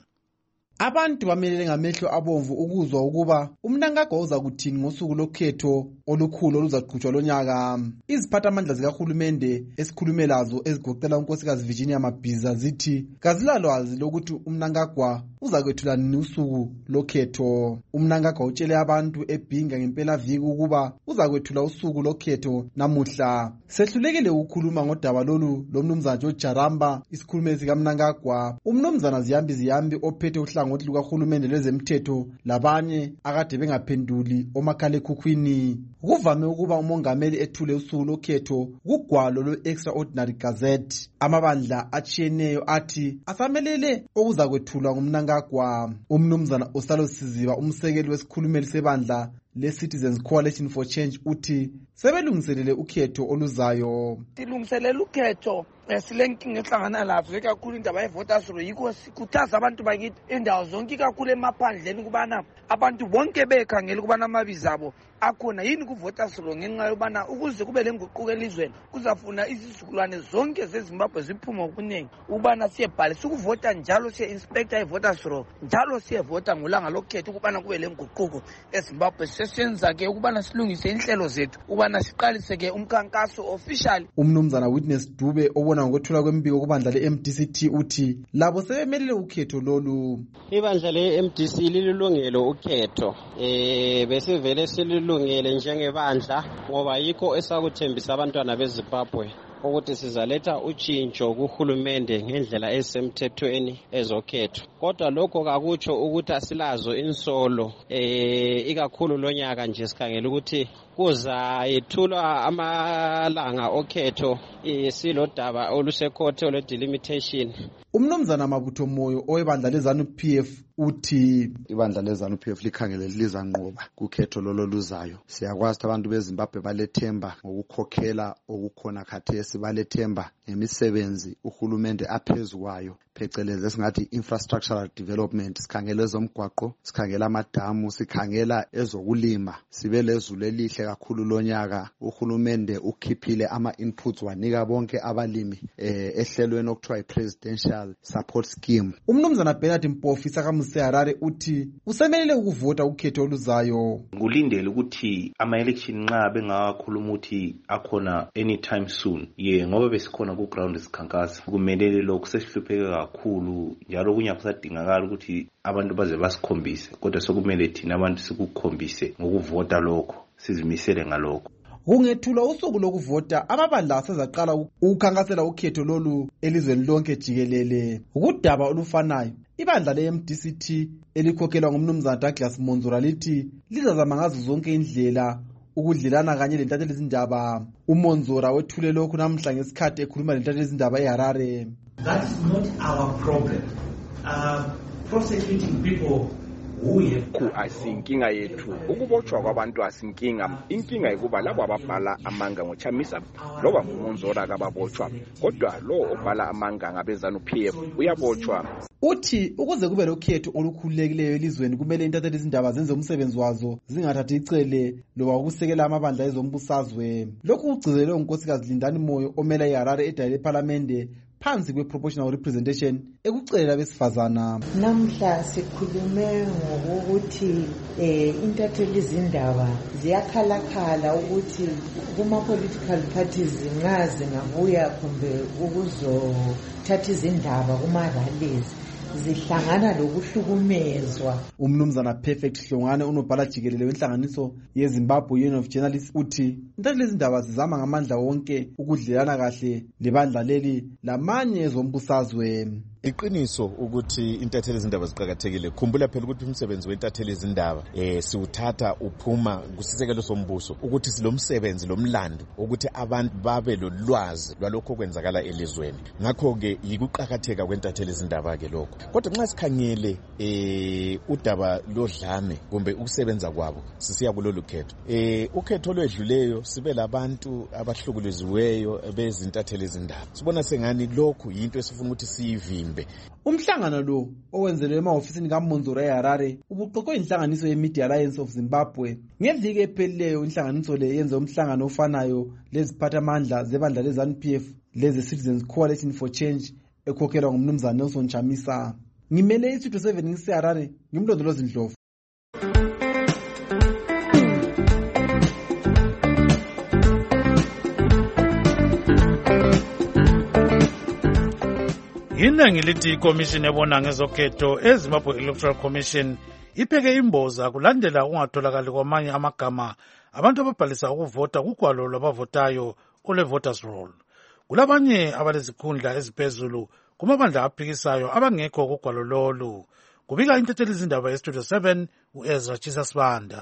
Speaker 26: Abantu bamelele ngamehlo abomvu ukuzwa ukuba uMnangagwa uza kuthini ngosuku lokhetho olukhulu oluzaqhutshwa lonyaka. Iziphathamandla zikahulumende esikhulume lazo ezigoqela unkosikazi Virginia Mabhiza zithi kazilalwazi lokuthi uMnangagwa uzakwethula nini usuku lokhetho. uMnangagwa utshele abantu eBhinga ngempela viki ukuba uzakwethula usuku lokhetho namuhla. Sehlulekile ukukhuluma ngodaba lolu lomnumzana George Jaramba, isikhulumeli sikaMnangagwa. Umnumzana Ziyambi ophethe uhlangothi lukahulumende lwezemthetho labanye akade bengaphenduli omakhalekhukhwini. Kuvame ukuba umongameli ethule usuku lokhetho kugwalo lwe-Extraordinary Gazette. Amabandla atshiyeneyo athi asamelele okuzakwethulwa nguMnangagwa. Umnumzana Osalo Siziba, umsekeli wesikhulumeli sebandla le-Citizens Coalition for Change, uthi sebelungiselele ukhetho oluzayo.
Speaker 24: Silungiselela ukhetho silenkinga ehlangana lapho ikakhulu indaba yevoters roll, yikho sikhuthaza abantu bakithi indawo zonke ikakhulu emaphandleni ukubana abantu bonke bekhangela ukubana amabizo abo akhona yini kuvoters roll, ngenxa yobana ukuze kube lenguquko elizweni kuzafuna izizukulwane zonke zeZimbabwe ziphume ngokuningi ukubana siyebhalisa ukuvota, njalo siye-inspector ivoters roll, njalo siyevota ngolanga lokhetho ukubana kube lenguquko eZimbabwe. Sesenza-ke ukubana silungise inhlelo zethu ukubana siqalise-ke umkhankaso official.
Speaker 26: Umnumzana Witness Dube obona ngokwethula kwembiko kubandla le-MDC uthi labo sebemelele ukhetho lolu.
Speaker 27: Ibandla le-MDC lililungelo ukhetho, besivele sililungele njengebandla ngoba yikho esakuthembisa abantwana beZimbabwe ukuthi sizaletha utshintsho kuhulumende ngendlela esemthethweni ezokhetho. Kodwa lokho kakutsho ukuthi asilazo insolo, ikakhulu lonyaka nje sikhangela ukuthi kuzayethulwa amalanga okhetho silodaba olusekhothe olwe-delimitation.
Speaker 26: Umnumzana Mabutho Moyo owebandla leZANU-PF uthi
Speaker 28: ibandla leZANU-PF likhangele lizanqoba kukhetho lolo luzayo. Siyakwazi abantu beZimbabwe balethemba ngokukhokhela okukhona khathesi, balethemba ngemisebenzi uhulumende aphezukwayo, phecelezi esingathi infrastructural development, sikhangela ezomgwaqo, sikhangela amadamu, sikhangela ezokulima. Sibe lezulu elihle kakhulu lonyaka. Uhulumende ukhiphile ama-inputs wanika bonke abalimi ehlelweni okuthiwa i-presidential support scheme.
Speaker 26: Umnumzana Bernard Mpofu sakamusi Harare uthi usemelele ukuvota ukhetho oluzayo.
Speaker 2: Ngulindele ukuthi ama-election nxa bengakhuluma ukuthi akhona anytime soon. Ngoba besikhona ku ground isikhankasa. Kumelele lokho sesihlupheke kakhulu njalo kunye kusadingakala ukuthi abantu baze basikhombise. Kodwa sokumele thina abantu sikukhombise ngokuvota lokho. Sizimisele ngalokho.
Speaker 26: Kungethulwa usuku lokuvota, amabandla asezaqala ukukhankasela ukhetho lolu elizweni lonke jikelele. Ukudaba olufanayo, ibandla le-MDCT elikhokhelwa ngumnumzana Douglas Monzora lithi lizazama ngazo zonke indlela ukudlelana kanye lentatheli izindaba. UMonzora wethule lokhu namhla ngesikhathi ekhuluma lentatheli izindaba eHarare.
Speaker 6: That's not our problem. Prosecuting people
Speaker 7: asinkinga yethu, ukubotshwa kwabantu asinkinga. Inkinga ikuba labo ababhala amanga ngoChamisa loba nguMonzora kababotshwa, kodwa lo obhala amanga ngabeZANU-PF uyabotshwa.
Speaker 26: Uthi ukuze kube lokhetho olukhululekileyo elizweni kumele intatheli izindaba zenze umsebenzi wazo zingathathi icele loba ukusekela amabandla ezombusazwe. Lokhu kugcizelwe uNkosikazi Lindani Moyo omela iHarare edale eParliamente phansi kwe-proportional representation ekucelela besifazana.
Speaker 8: Namhla sikhulume ngokuthi intatheli izindaba ziyakhalakhala ukuthi kuma-political parties zingazi ngabuya kumbe ukuzothatha izindaba kuma-rallies zihlangana lokuhlukumezwa.
Speaker 26: Umnumzana Perfect Hlongane unobhala jikelele wenhlanganiso yeZimbabwe Union of Journalists uthi intatheli izindaba zizama ngamandla wonke ukudlelana kahle lebandla leli lamanye ezombusazwe.
Speaker 9: Iqiniso ukuthi intatheli izindaba ziqhakathekile. Khumbula phela ukuthi umsebenzi weintatheli izindaba siwuthatha uphuma kusisekelo sombuso ukuthi silomsebenzi lomlando ukuthi abantu babe lolwazi lwalokho kwenzakala elizweni. Ngakho ke yikuqhakatheka kweintatheli izindaba ke lokho. Kodwa nxa sikhangele udaba lodlame kumbe ukusebenza kwabo sisiya kulolu khetho. Ukhetho olwedluleyo sibe labantu abahlukuleziweyo bezintatheli izindaba. Sibona sengani lokhu yinto esifuna ukuthi siyivimbe.
Speaker 26: Umhlangano lo owenzelwe emahofisini kaMonzora eHarare ubuqoqwe inhlanganiso ye-Media Alliance of Zimbabwe. Ngeviki ephelileyo inhlanganiso le yenze umhlangano ofanayo leziphathamandla zebandla leZANU-PF leze-Citizens Coalition for Change ekhokhelwa ngumnumzana Nelson Chamisa. Ngimele iStudio 7 ngiseHarare, ngimlondolozi Ndlovu.
Speaker 4: Inengi lithi ikomishini ebona ngezokhetho eZimbabwe Electoral Commission ipheke imboza kulandela ungatholakali kwamanye amagama abantu ababhalisa ukuvota kugwalo lwabavotayo ole-voters roll. Kulabanye abalezikhundla eziphezulu kumabandla aphikisayo abangekho kugwalo lolu. Kubika intatheli izindaba yeStudio 7 uEzra Chisasibanda.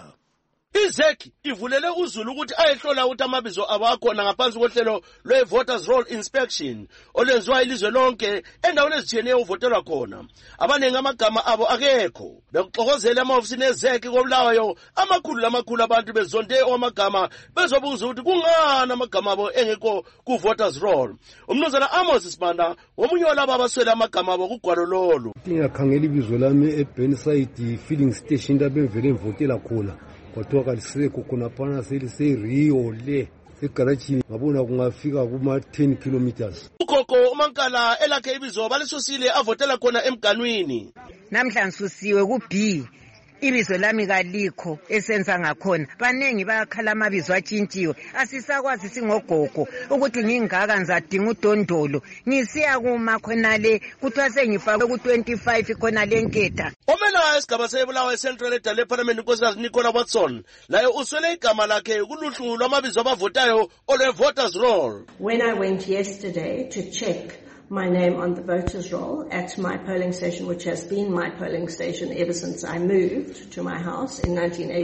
Speaker 10: IZEC ivulele uZulu ukuthi ayehlola ukuthi amabizo abo akhona ngaphansi kohlelo lwe-voters roll inspection olwenziwa ilizwe lonke endaweni ezitshiyeneyo uvotelwa khona. Abanengi amagama abo akekho. Bekuxokozela amahofisini eZEC koBulawayo amakhulu abantu bezonde amagama bezobuza ukuthi kungani amagama abo engekho ku-voters roll. Umnumzana Amos Sibanda omunye walabo abaswele amagama abo kugwalo lolu.
Speaker 25: Ngingakhangela ibizo lami eBurnside filling station lapho engivele ngivotela khona. Kwathiwa kalisekho khonaphana seliseRio le segarajini ngabona kungafika kuma-10 kilometers.
Speaker 10: Ukhokho uMankala elakhe ibizo balisosile avotela khona emganwini.
Speaker 11: Namhlanje susiwe ku-B ibizo lami kalikho esenza ngakhona. Banengi bayakhala amabizo atshintshiwe. Asisakwazi singogogo ukuthi ngingaka ngizadinga udondolo. Ngisiya kuma khonale kuthiwa sengifakwe ku-25 khonale enketha.
Speaker 10: Omela esigaba sebulawayo eCentral edale eParliament uNkosikazi Nicola Watson laye uswele igama lakhe kuluhlu lwamabizo abavotayo ole-voters roll.
Speaker 12: When I went yesterday to check my name on the voters roll at my polling station, which has been my polling station ever since I moved to my house in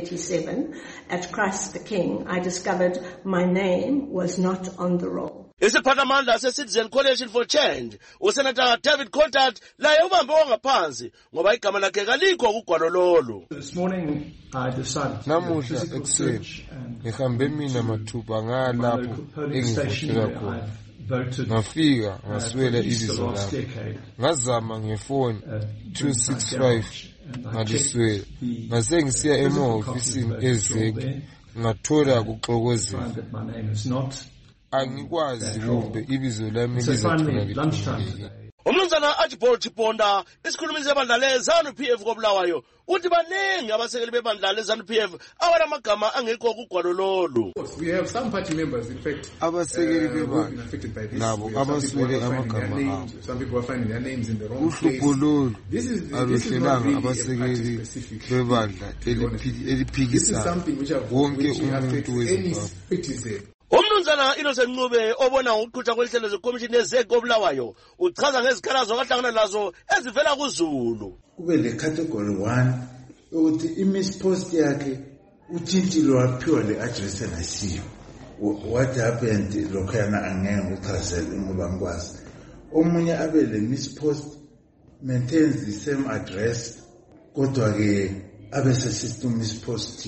Speaker 12: 1987 at Christ the King, I discovered my name was not on the roll.
Speaker 10: Isiphathamandla se-Citizen Coalition for Change uSenator David Contat laye ubambe wangaphansi ngoba igama lakhe kalikho kugwalo lolu.
Speaker 29: Namuhla ekuseni ngihambe mina mathupha ngalapho engivotela khona
Speaker 13: ngafika ngaswela ibizo lami, ngazama ngefoni 265 ngaliswela, ngase ngisiya emahofisini ezeki ngathola kuxokozela. Angikwazi kumbe ibizo lami lizathola liphumulekile.
Speaker 10: Umnumzana Archibald Chiponda isikhulumisi sebandla le-ZANU-PF koBulawayo uthi baningi abasekeli bebandla le-ZANU-PF abanamagama angekho kugwalo lolu.
Speaker 13: Abasekeli bebandla nabo abaswele amagama abo. Uhlupho lolu aluhlelanga abasekeli bebandla eliphikisayo wonke umuntu weZimbabwe.
Speaker 10: Umnumzana Innocent Ncube obona ukuqhutshwa kwehlelo zekomishini yezeki koBulawayo uchaza ngezikhalazo abahlangana nazo ezivela kuZulu.
Speaker 14: Kube le category 1 ukuthi imispost yakhe utshintshile waphiwa le address engasiyo. What happened lokhana angeke uchazele ngoba ngikwazi. Omunye abe le mispost maintains the same address kodwa ke abe se system mispost.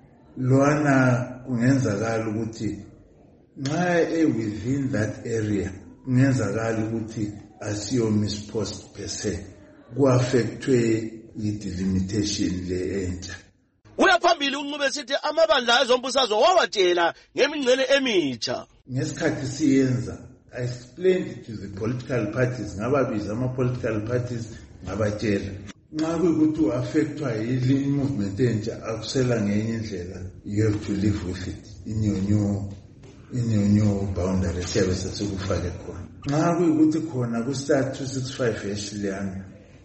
Speaker 14: Loana kungenzakala ukuthi nxa within that area kungenzakala ukuthi asiyo mispost per se ku-affectwe yi-delimitation le entsha.
Speaker 10: Uyaphambili uNcube sithi amabandla ezombusazwe wawatshela ngemingcele emitsha.
Speaker 14: Ngesikhathi siyenza I explained to the political parties, ngababiza ama-political parties ngabatshela nxa kuyikuthi u-affectwa yile movement entsha akusela ngenye indlela, you have to live with it in your new boundary siyabe sesikufake khona. Nxa kuyikuthi khona ku-start 265 eshiliyana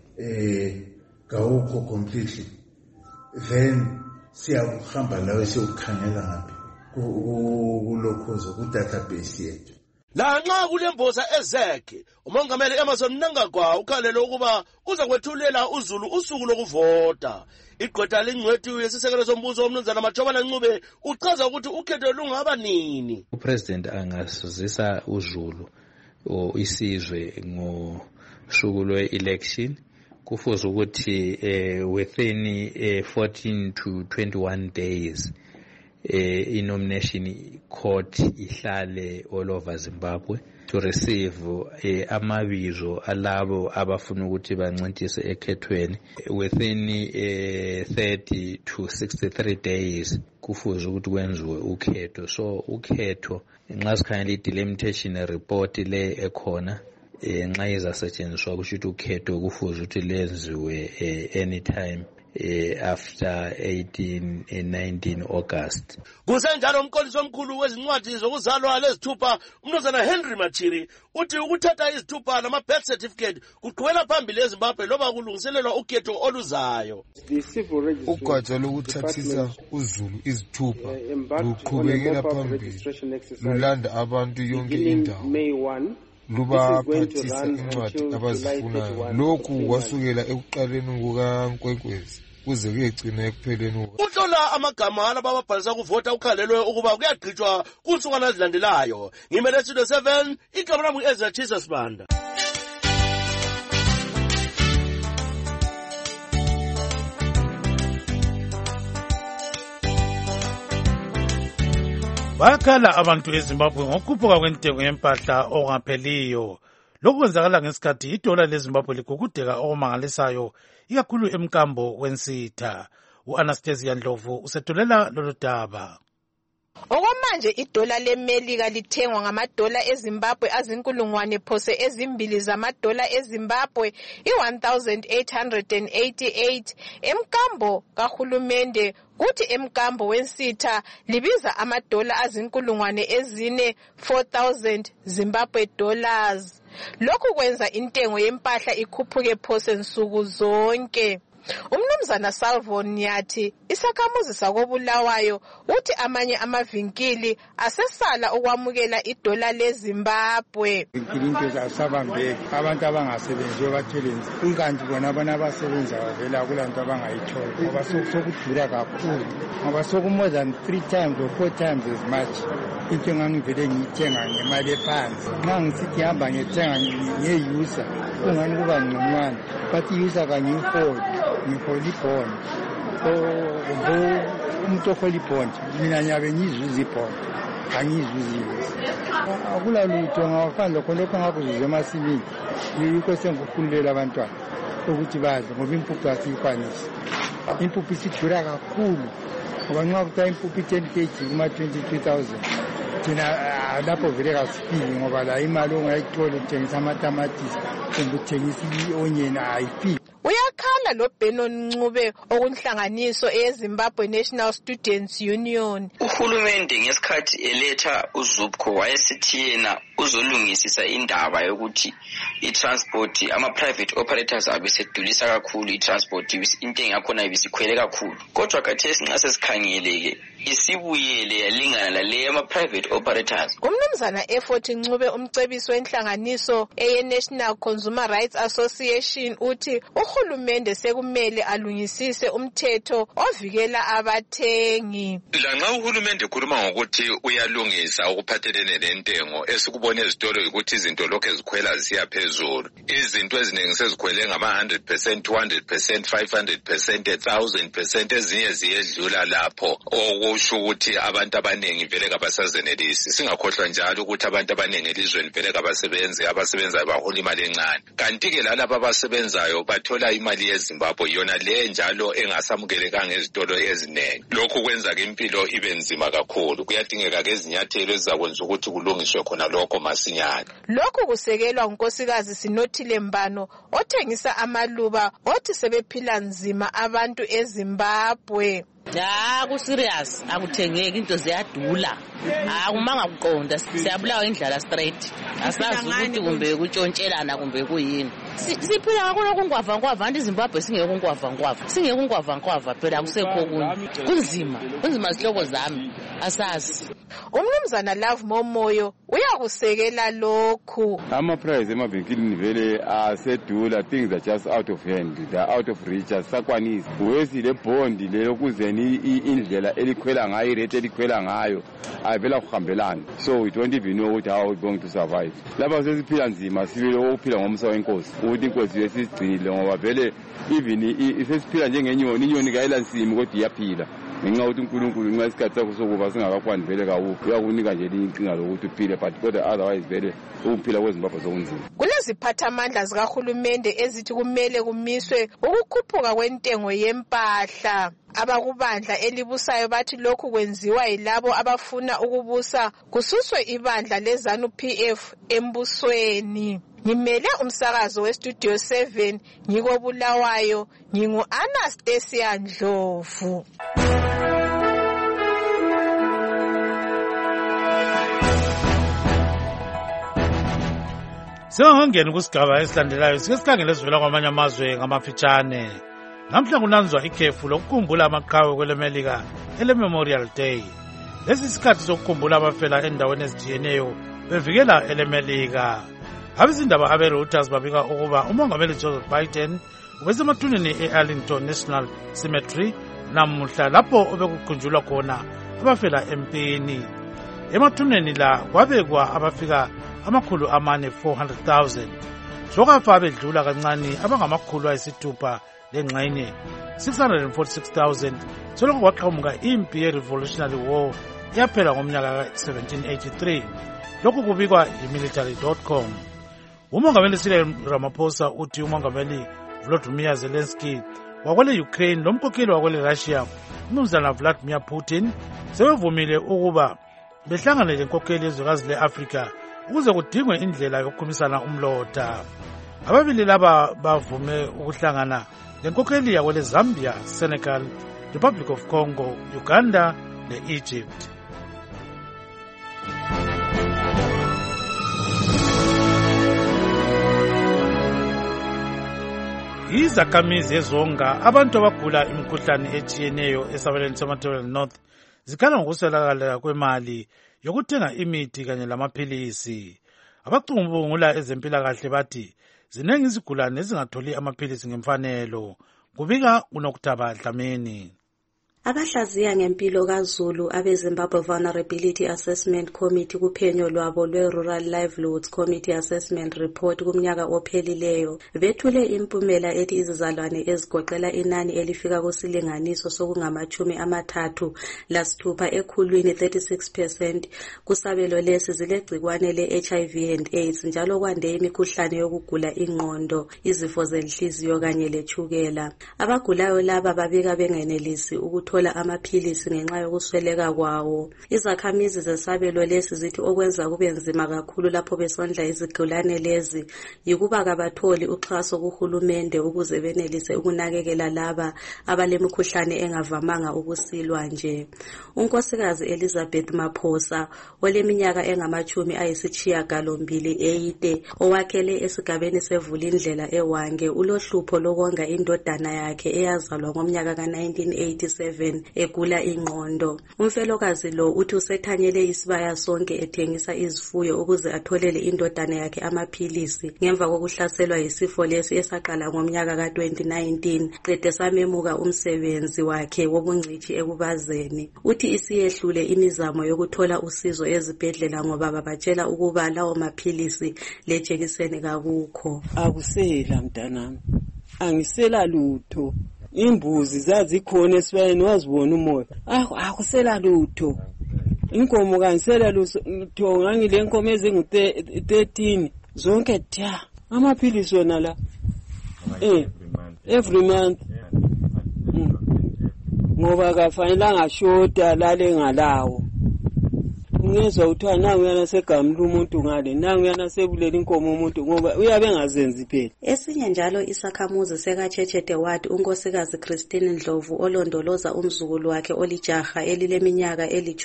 Speaker 14: kawukho completely, then siyakuhamba lawe siyokukhangela ngaphi kulokhozo ku-database yethu.
Speaker 10: Lanxa kulemboza ezekhe umongameli Emmerson Mnangagwa ukhalele ukuba uza kwethulela uZulu usuku lokuvota. Igqwetha lingcwethu yesisekelo sombuso umnumzana Majobana Ncube uchaza ukuthi ukhetho lungaba nini.
Speaker 15: Upresident angasuzisa uZulu isizwe ngosuku lwe-election kufuze ukuthi within 14 to 21 days i-nomination court ihlale all over Zimbabwe to receive amabizo alabo abafuna ukuthi bancintise ekhethweni within 30 to 63 days kufuze ukuthi kwenziwe ukhetho. So ukhetho nxa sikhangela i-delimitation report le ekhona nxa izasetshenziswa kusho ukuthi ukhetho kufuze ukuthi lenziwe anytime after 19 August.
Speaker 10: Kusenjalo umqondisi omkhulu wezincwadi zokuzalwa lezithupha umnumzana Henry Machiri uthi ukuthatha izithupha nama birth certificate kuqhubela phambili eZimbabwe loba kulungiselelwa ukhetho oluzayo.
Speaker 13: Ugatsha lokuthathisa uZulu izithupha luqhubekela phambili lulanda abantu yonke indawo lubaphathisa incwadi abazifunayo. Lokhu kwasukela ekuqaleni kukaNkwenkwezi kuze kuyegcina ekupheleni.
Speaker 10: Uhlola amagama alababhalisa kuvota ukhalelwe ukuba kuyagqitshwa kunsukwana ezilandelayo. Ngimele Studio 7 igama lami Ezra Jesus Banda.
Speaker 4: Bakhala abantu eZimbabwe ngokukhuphuka kwentengo yempahla okungapheliyo. Lokhu kwenzakala ngesikhathi idola leZimbabwe ligugudeka okumangalisayo ikakhulu emkambo wensitha. U-Anastasia Ndlovu usethulela lolu daba.
Speaker 16: Okwamanje idola leMelika lithengwa ngamadola eZimbabwe azinkulungwane phose ezimbili zamadola eZimbabwe i-1888 emkambo kahulumende kuthi emkambo wensitha libiza amadola azinkulungwane ezine 4,000 Zimbabwe dollars. Lokhu kwenza intengo yempahla ikhuphuke phose nsuku zonke. Umnumzana Salvo Nyathi isakhamuzi sakoBulawayo uthi amanye amavinkili asesala ukwamukela idola leZimbabwe.
Speaker 17: Into zasabambeki abantu abangasebenziyo batholenze kunkanti bona abana abasebenza bavela kulanto abangayithola ngoba sokudura kakhulu ngoba soku more than 3 times or 4 times as much. Into ngangivele ngiyithenga ngemali ephansi nxa ngisithi hamba ngithenga ngeyusa kungani kuba ngconywana but iyusa kangiyiholi ngiholi bond umuntu oholi bond mina nyabe ngizuza ibond angiyizuzile. Akulalutho ngaphandle khonokho ngakuzuza emasimini. Yikho sengikukhululela abantwana ukuthi badle ngoba impuphu asiyikwanisi. Impuphu isidura kakhulu. Ngoba nxa kuthiwa impuphu 10 kg kuma 22,000. Thina lapho vele kasifiki ngoba la imali ongayithola uthengisa amatamatisi kumbe uthengisa i-onion ayifiki.
Speaker 16: Uyakhala lo Benon Ncube okunhlanganiso eZimbabwe National Students Union.
Speaker 1: Uhulumende ngesikhathi eletha uZupco wayesithi yena uzolungisisa indaba yokuthi i-transport ama-private operators abesedulisa kakhulu i-transport intengo yakhona ibisikhwele kakhulu. Kodwa khathesi nxa sesikhangeleke isibuyele yalingana lale ama-private operators.
Speaker 16: Umnumzana Effort Ncube umcebisi wenhlanganiso eye-National Consumer Rights Association uthi uhulumende sekumele alungisise umthetho ovikela abathengi.
Speaker 3: Lanxa uhulumende khuluma ngokuthi uyalungisa ukuphathelene nentengo esikubone ezitolo ukuthi izinto lokho ezikhwela zisiya phezulu. Izinto eziningi sezikhwele ngama 100%, 200%, 500%, 1000%, ezinye ziyedlula lapho. Okusho ukuthi abantu abaningi vele kabasazenelisi. Singakhohlwa njalo ukuthi abantu abaningi elizweni vele abasebenzayo bahola imali encane. Kanti ke lalabo abasebenzayo bathola imali yeZimbabwe yona le njalo engasamukelekanga ezitolo eziningi. Lokhu kwenza ke impilo ibe nzima kakhulu. Kuyadingeka ke izinyathelo ezizakwenza ukuthi kulungiswe khona lokho masinyane.
Speaker 16: Lokhu kusekelwa unkosikazi Sinothile Mbano othengisa amaluba othi sebephila nzima abantu eZimbabwe.
Speaker 5: Ku serious akuthengeki into ziyadula. Kumanga kuqonda siyabulawa indlala straight. Asazi ukuthi kumbe kutshontshela kumbe kuyini. Siphila ngakho kungwava anti Zimbabwe singekungwava phela akusekho kunzima izihloko zami asazi.
Speaker 16: Umnumzana Love Momoyo uyakusekela lokhu.
Speaker 18: Ama-price emavenkilini vele asedula, things are just out of hand, they are out of reach, asakwanisi. Wesile bond lelo kuzeni indlela elikhwela ngayo, irate elikhwela ngayo avela kuhambelana. So we don't even know how we're going to survive. Lapha sesiphila nzima, sibile ukuphila ngomsa wenkosi. Ukuthi inkosi yesigcile ngoba vele even sesiphila njengenyoni, inyoni kayilansimi kodwa iyaphila. Ngenxa ukuthi uNkulunkulu nxa isikhathi sakho sokuba singakakwani vele kawukho uyakunika nje inkinga lokuthi uphile, but kodwa otherwise vele ukuphila kweZimbabwe sokunzima.
Speaker 16: Kuleziphathamandla zikahulumende ezithi kumele kumiswe ukukhuphuka kwentengo yempahla. Abakubandla elibusayo bathi lokhu kwenziwa yilabo abafuna ukubusa kususwe ibandla leZANU PF embusweni. Ngimele umsakazo weStudio 7 ngikobulawayo ngingu-Anastasia Ndlovu.
Speaker 4: Singangeni kusigaba esilandelayo sike sikhangele sivela kwamanye amazwe ngamafitshane. Namhla kunanzwa ikhefu lokukhumbula amaqhawe kwelemelika ele-Memorial Day. Lesi sikhathi sokukhumbula abafela endaweni ezitshiyeneyo bevikela elemelika. Abezindaba abe-Reuters babika ukuba umongameli Joseph Biden ubesemathuneni e-Arlington National Cemetery namuhla lapho obekukhunjulwa khona abafela empini. Emathuneni la kwabekwa abafika 400,000. Sokafa bedlula kancane abangamakhulu ayisithupha lengxenye 646,000. Soloko kwaqhamuka impi ye-Revolutionary War yaphela ngomnyaka ka-1783. Lokhu kubikwa yi-military.com. Umongameli Cyril Ramaphosa uthi umongameli Volodymyr Zelensky wakwele Ukraine lomkhokheli wakwele Russia umnumzana Vladimir Putin sebevumile ukuba behlangane lenkokheli yezwekazi le-Afrika ukuze kudingwe indlela yokukhumisana umlotha. Ababili laba bavume ukuhlangana lenkokheli yakwele Zambia, Senegal, Republic of Congo, Uganda ne-Egypt. Izakhamizi ezonga abantu abagula imikhuhlane etshiyeneyo esabelweni semathebeleni North zikhala ngokuswelakala kwemali yokuthenga imithi kanye lamaphilisi. Abacubungula ezempilakahle bathi zinengi izigulane ezingatholi amaphilisi ngemfanelo. Kubika uNokutaba Dlamini.
Speaker 19: Abahlaziya ngempilo kaZulu abeZimbabwe Vulnerability Assessment Committee kuphenyo lwabo lwe-Rural Livelihoods Committee Assessment Report kumnyaka ophelileyo bethule impumela ethi izizalwane ezigoqela inani elifika kusilinganiso sokungama-36 ekhulwini 36% kusabelo lesi zilegcikwane le-HIV and AIDS njalo kwande imikhuhlane yokugula ingqondo, izifo zenhliziyo kanye letshukela. Abagulayo laba babika bengenelisi ukuthola amaphilisi ngenxa yokusweleka kwawo. Izakhamizi zesabelo lesi zithi okwenza kube nzima kakhulu lapho besondla izigulane lezi yikuba kabatholi uxhaso kuhulumende ukuze benelise ukunakekela laba abalemikhuhlane engavamanga ukusilwa nje. Unkosikazi Elizabeth Maphosa oleminyaka engama-98 owakhele esigabeni sevulindlela eWange ulohlupho lokonga indodana yakhe eyazalwa ngomnyaka ka-1987 egula ingqondo. Umfelokazi lo uthi usethanyele isibaya sonke ethengisa izifuyo ukuze atholele indodana yakhe amaphilisi ngemva kokuhlaselwa yisifo lesi esaqala ngomnyaka ka-2019 qede samemuka umsebenzi wakhe wobungcitshi ekubazeni. Uthi isiyehlule imizamo yokuthola usizo ezibhedlela ngoba babatshela ukuba lawo maphilisi lejekiseni kakukho.
Speaker 20: Akusela mntanami, angisela lutho. Imbuzi zazikhona esibayeni wazibona umoya. Akusela lutho. Inkomo kanisela lutho ngangile inkomo ezingu-13 zonke tya. Amaphilisi wona la. Every month. Ngoba kafanelanga shota lale ngalawo. Ngezwe uthiwa nangu yana segamla umuntu ngale, nangu yana sebulela inkomo umuntu ngoba uyabe engazenzi phela.
Speaker 19: Esinye njalo isakhamuzi sekaChechete Ward unkosikazi Christine Ndlovu olondoloza umzukulu wakhe olijaha elileminyaka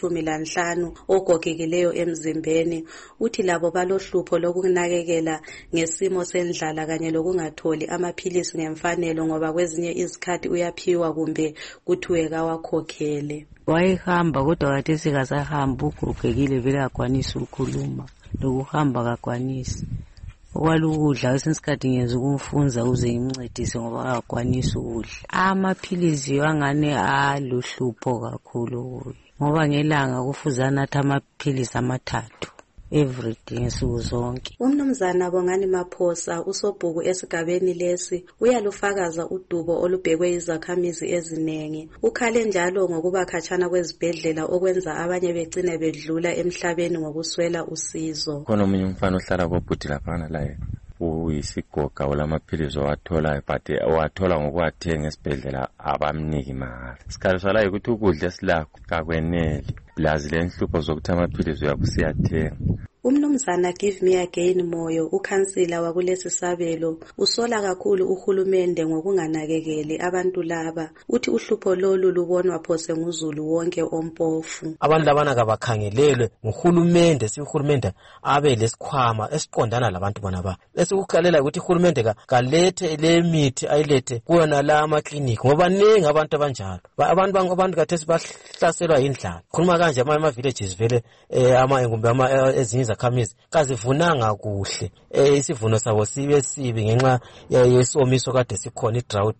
Speaker 19: 15 ogogekileyo emzimbeni uthi labo balohlupho lokunakekela ngesimo sendlala kanye lokungatholi amaphilisi ngemfanelo ngoba kwezinye izikhathi uyaphiwa kumbe kuthiwe kawakhokhele.
Speaker 21: Wayehamba kodwa kade sikasahamba ugogekile vele akwanisa ukukhuluma lokuhamba kakwanisi. Okwalukudla kwesinsikhathi ngenza ukumfunza uze imncedise ngoba akakwanisi ukudla. Amaphilisi angane aluhlupho kakhulu ngoba ngelanga kufuze anathe amaphilisi 3 everyday nsuku zonke.
Speaker 19: Umnumzana Bongani Maphosa usobhuku esigabeni lesi uyalufakaza udubo olubhekwe izakhamizi ezinengi. Ukhale njalo ngokuba khatshana kwezibhedlela okwenza abanye begcine bedlula emhlabeni ngokuswela usizo.
Speaker 22: Khona omunye umfana ohlala kobhuti laphana la uyisigoga olamaphilisi owatholayo but owathola ngokuwathenga esibhedlela abamniki mahala. Isikhathi salayo ukuthi ukudla esilakho kakweneli. Blazi lenhlupho zokuthi amaphilisi uyabusiyathenga.
Speaker 19: Umnumzana Give Me Again Moyo ukhansila wakulesi sabelo usola kakhulu uhulumende ngokunganakekeli abantu laba. Uthi uhlupho lolu lubonwa phose nguzulu wonke ompofu.
Speaker 23: Abantu labana kabakhangelelwe nguhulumende, uhulumende abe lesikhwama esiqondana labantu bona ba. Esikukhalela ukuthi uhulumende kalethe le mithi ayilethe kuona la ama-clinic ngoba ningi abantu abanjalo. Abantu kathesi bahlaselwa yindlala. Khuluma kanje ama villages vele ngumbe ezinye khamizi kazivunanga kuhle isivuno sabo sibe ngenxa yesomiso kade sikhona idrought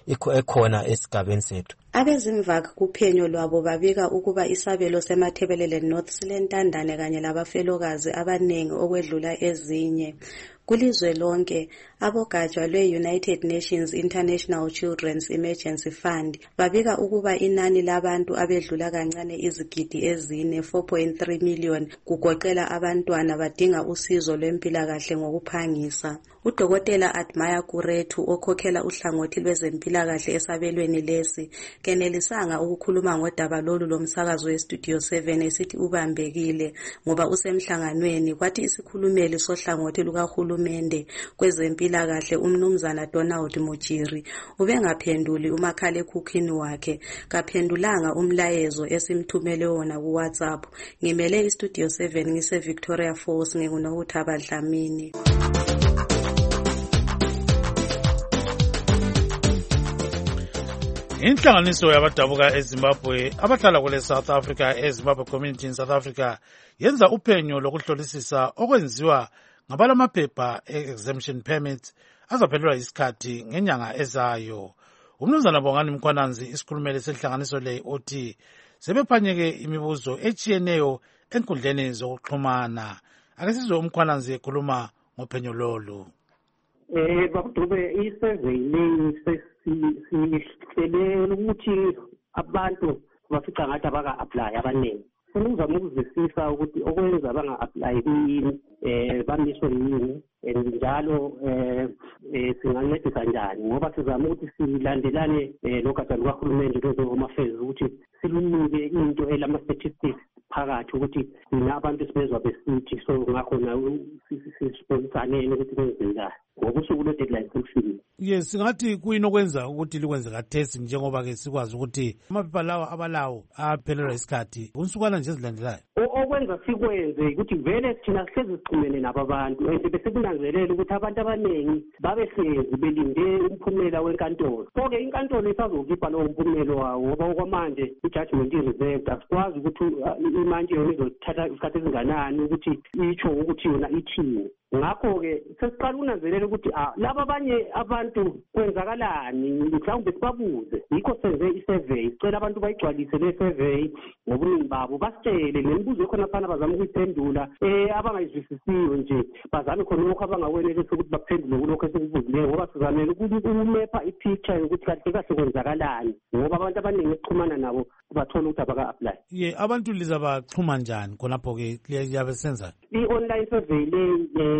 Speaker 23: ekhona esigabeni sethu.
Speaker 19: Abezimvaka kuphenyo lwabo babika ukuba isabelo seMathebelele North silentandane kanye labafelokazi abanengi okwedlula ezinye. Kulizwe lonke, abogatsha lwe-United Nations International Children's Emergency Fund babika ukuba inani labantu abedlula kancane izigidi ezine 4.3 million kugoqela abantwana badinga usizo lwempilakahle ngokuphangisa. Udokotela Admire Kurethu okhokhela uhlangothi lwezempilakahle esabelweni lesi kenelisanga ukukhuluma ngodaba lolu lomsakazo weStudio 7 esithi ubambekile ngoba usemhlanganweni kwathi isikhulumeli sohlangothi lukahulumende kwezempilakahle umnumzana Donald Mujiri ubengaphenduli umakhalekhukhwini wakhe kaphendulanga umlayezo esimthumele wona kuWhatsApp. Ngimele iStudio 7 ngise Victoria Falls nginguNokuthaba Dlamini.
Speaker 4: Inhlanganiso yabadabuka eZimbabwe abahlala kule South Africa eZimbabwe Community in South Africa yenza uphenyo lokuhlolisisa okwenziwa ngabalamaphepha exemption permits azaphelelwa isikhathi ngenyanga ezayo. Umnumzana Bongani Mkhwananzi isikhulumeli senhlanganiso le uthi sebephanyeke imibuzo echiyeneyo enkundleni zokuxhumana. Ake sizwe uMkhwananzi ekhuluma ngophenyo lolu.
Speaker 2: Bakudube isurvey leyi sihlele ukuthi abantu bafica ngathi abaka-apply abaningi. Uzama ukuzwisisa ukuthi okwenza banga-apply kuyini, bamiswe yini, njalo singancedisa njani, ngoba sizama ukuthi silandelane logatsha lukahulumende lwe-Home Affairs ukuthi silunike into elama-statistics phakathi ukuthi thina abantu sibezwa besithi, so ngakhona sisibonisane ukuthi kwenzekani ngokusuku lwe-deadline selifikile.
Speaker 4: Yes, singathi kuyini okwenza ukuthi likwenze kathesi njengoba-ke sikwazi ukuthi amaphepha lawa abalawo aphelelwa isikhathi unsukwana nje ezilandelayo.
Speaker 2: Okwenza sikwenze ukuthi vele thina sihlezi sixhumene nabo abantu and besikunanzelela ukuthi abantu abaningi babehlezi belinde umphumela wenkantolo. So-ke inkantolo isazokhipha lowo mphumelo wawo ngoba okwamanje i-judgment i-reserved, asikwazi ukuthi imanje yona izothatha isikhathi esinganani ukuthi itsho ukuthi yona ithini. Ngakho-ke sesiqala ukunanzelela ukuthi laba abanye abantu kwenzakalani, mhlawumbe sibabuze. Yikho senze i-survey, sicela abantu bayigcwalise le survey ngobuningi babo, basitshele nemibuzo ekhona phana bazame ukuyiphendula, abangayizwisisiyo nje bazame khona lokho abangakwenelisi ukuthi baphendule kulokho esikubuzileyo, ngoba sizamele ukumepha i-picture yokuthi kahle kahle kwenzakalani, ngoba abantu abaningi ukuxhumana nabo bathola ukuthi abaka-apply.
Speaker 4: Ye, abantu lizabaxhuma njani khonapho-ke liyabe senza?
Speaker 2: I-online survey le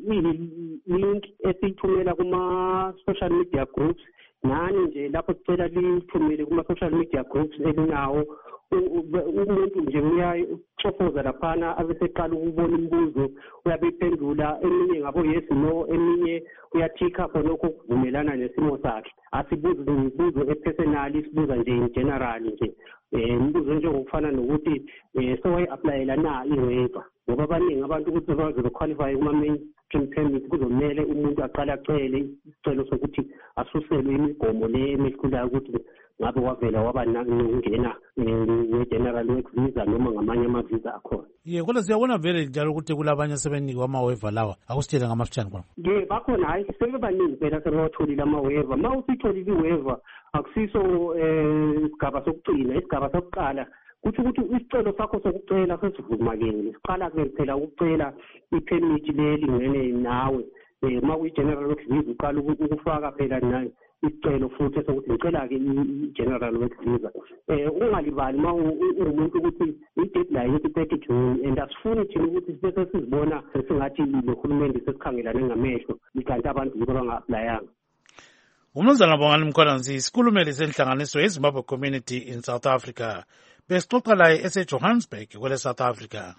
Speaker 2: link esiyithumela kuma-social media groups, nani nje lapho sicela lithumele kuma-social media groups elinawo. Umuntu nje uyachofoza laphana abeseqala ukubona imibuzo, uyabephendula, eminye ngabo yes no, eminye uyathikha khonokho ukuvumelana nesimo sakhe. Asibuzi imibuzo epersonali, sibuza nje in general nje. Imibuzo njengokufana nokuthi sewayi-applyela na i-waiver, ngoba abaningi abantu ukuthi baze bequalify kuma-mainstream permit kuzomele umuntu aqale acele isicelo sokuthi asuselwe imigomo le emehlulayo ukuthi ngabe wavela waba nokungena nge-general work visa noma ngamanye amavisa akhona.
Speaker 4: Ye, kodwa siyabona vele njalo ukuthi kulabanye asebenikwa ama-waiver lawa. Akusitshele ngamafitshane khona.
Speaker 2: Ye, bakhona, hayi sebebaningi phela sebewatholile ama-waiver. Ma usitholile i-waiver akusiso isigaba sokugcina, isigaba sokuqala kuthi ukuthi isicelo sakho sokucela sesivumakele. Siqala-ke phela ukucela i-permit lelingene nawe. Ma uyi-general work visa uqala ukufaka phela nayo isicelo futhi sokuthi ngicela-ke i-general work visa. Ungalibali ma umuntu ukuthi i-deadline yokuthi 30 June, and asifuni thina ukuthi sibese sizibona sesingathi lohulumende sesikhangelane ngamehlo kanti abantu yibo abanga-applyanga.
Speaker 4: Umnumzana Bongani Mkhwananzi isikhulumeli senhlanganiso yeZimbabwe Community in South Africa besixoxa laye eseJohannesburg kwele South Africa.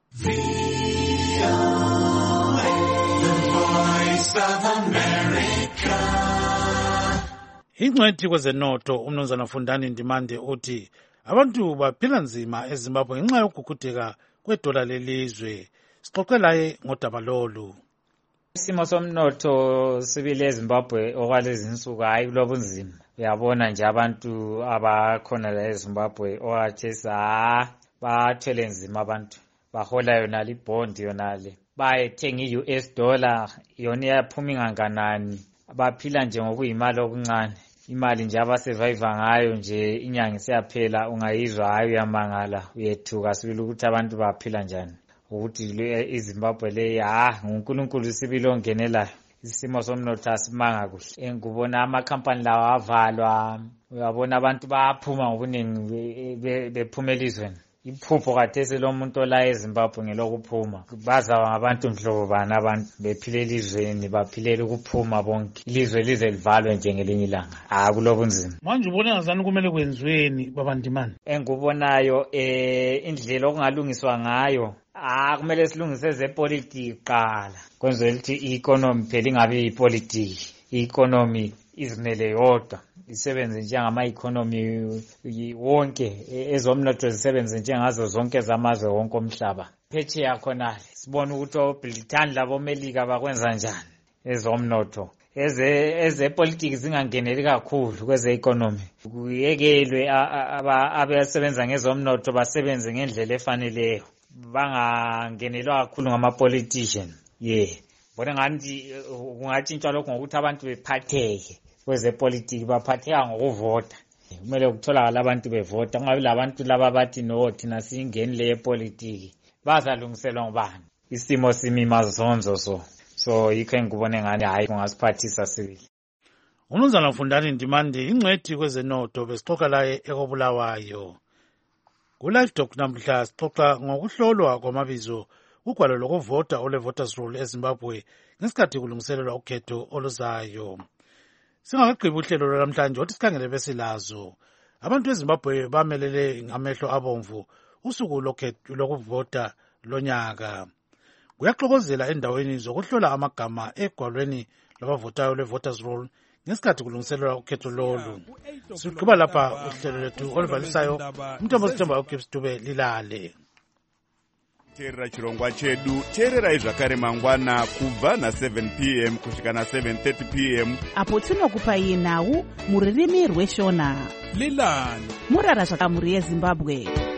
Speaker 4: Ingcwethi kwezenotho umnumzana Fundani Ndimande uthi abantu baphila nzima eZimbabwe ngenxa yokugugudeka kwedola lelizwe. Sixoxe laye ngodaba lolu.
Speaker 6: Isimo somnotho sibile eZimbabwe okwalezi insuku hayi kulobunzima. Uyabona nje abantu abakhona la eZimbabwe owathesa bathwele nzima, abantu bahola yona libond yona le, bayethenga i-US dollar yona iyaphuma inganganani, baphila nje ngokuyimali okuncane. Imali nje abasurvive ngayo nje inyanga isiyaphela ungayizwa hayi uyamangala, uyethuka sibili ukuthi abantu baphila njani, ukuthi iZimbabwe le nguNkulunkulu sibili ongenelayo. Isimo somnotho asimanga kuhle. Ngubona amakhampani lawa avalwa, uyabona abantu baphuma ngobuningi bephuma elizweni. Iphupho kathesi lomuntu ola eZimbabwe ngelokuphuma. Bazawa ngabantu mhlobo bani abantu bephile elizweni, baphilela ukuphuma bonke. Ilizwe lize livalwe njengelinye ilanga. Kulobunzima.
Speaker 4: Manje ubona ngazani kumele kwenziweni babandimani?
Speaker 6: Engubonayo indlela okungalungiswa ngayo, kumele silungise ezepolitiki qala. Kwenzela ukuthi i-economy phela ingabe ipolitiki. I-economy izimele yodwa, isebenze njengama-economy wonke, ezomnotho zisebenze njengazo zonke zamazwe wonke omhlaba. Phetsheya khonale sibona ukuthi oBrithani laboMelika bakwenza njani ezomnotho. Ezepolitiki zingangeneli kakhulu kweze-economy. Kuyekelwe abasebenza ngezomnotho basebenze ngendlela efaneleyo, bangangenelwa kakhulu ngama-politician. Bona ngathi kungatshintshwa lokho ngokuthi abantu bephatheke, kwezepolitiki baphatheka ngokuvota. Kumele kutholakala abantu bevota, kungabi labantu laba bathi no thina singeni lepolitiki. Bazalungiselwa ngubani? Isimo simi mazonzo so yikho engikubone ngani hayi kungasiphathisa sibili.
Speaker 4: Umnumzana Mfundani Ndimande ingcwethi kwezenotho besixoxa laye ekobulawayo. Ku-Live Talk namhla sixoxa ngokuhlolwa kwamabizo ugwalo lokuvota ole-voters roll eZimbabwe ngesikhathi kulungiselelwa ukhetho oluzayo. Singakagqibi uhlelo lwanamhlanje othi sikhangele besilazo. Abantu eZimbabwe bamelele ngamehlo abomvu usuku lokuvota lonyaka. Kuyaxokozela endaweni zokuhlola amagama egwalweni lwabavotayo le-voters roll ngesikhathi kulungiselelwa ukhetho lolu. Sigqiba lapha uhlelo lwethu oluvalisayo umthombo sithemba uGibbs Dube lilale.
Speaker 7: Teerera chirongwa chedu, teererai zvakare mangwana kubva na7 p.m. kusvika na7:30 p.m.
Speaker 8: apo tinokupai nhau mururimi rweshona.
Speaker 7: Lilani
Speaker 8: murara zvakamuri yeZimbabwe.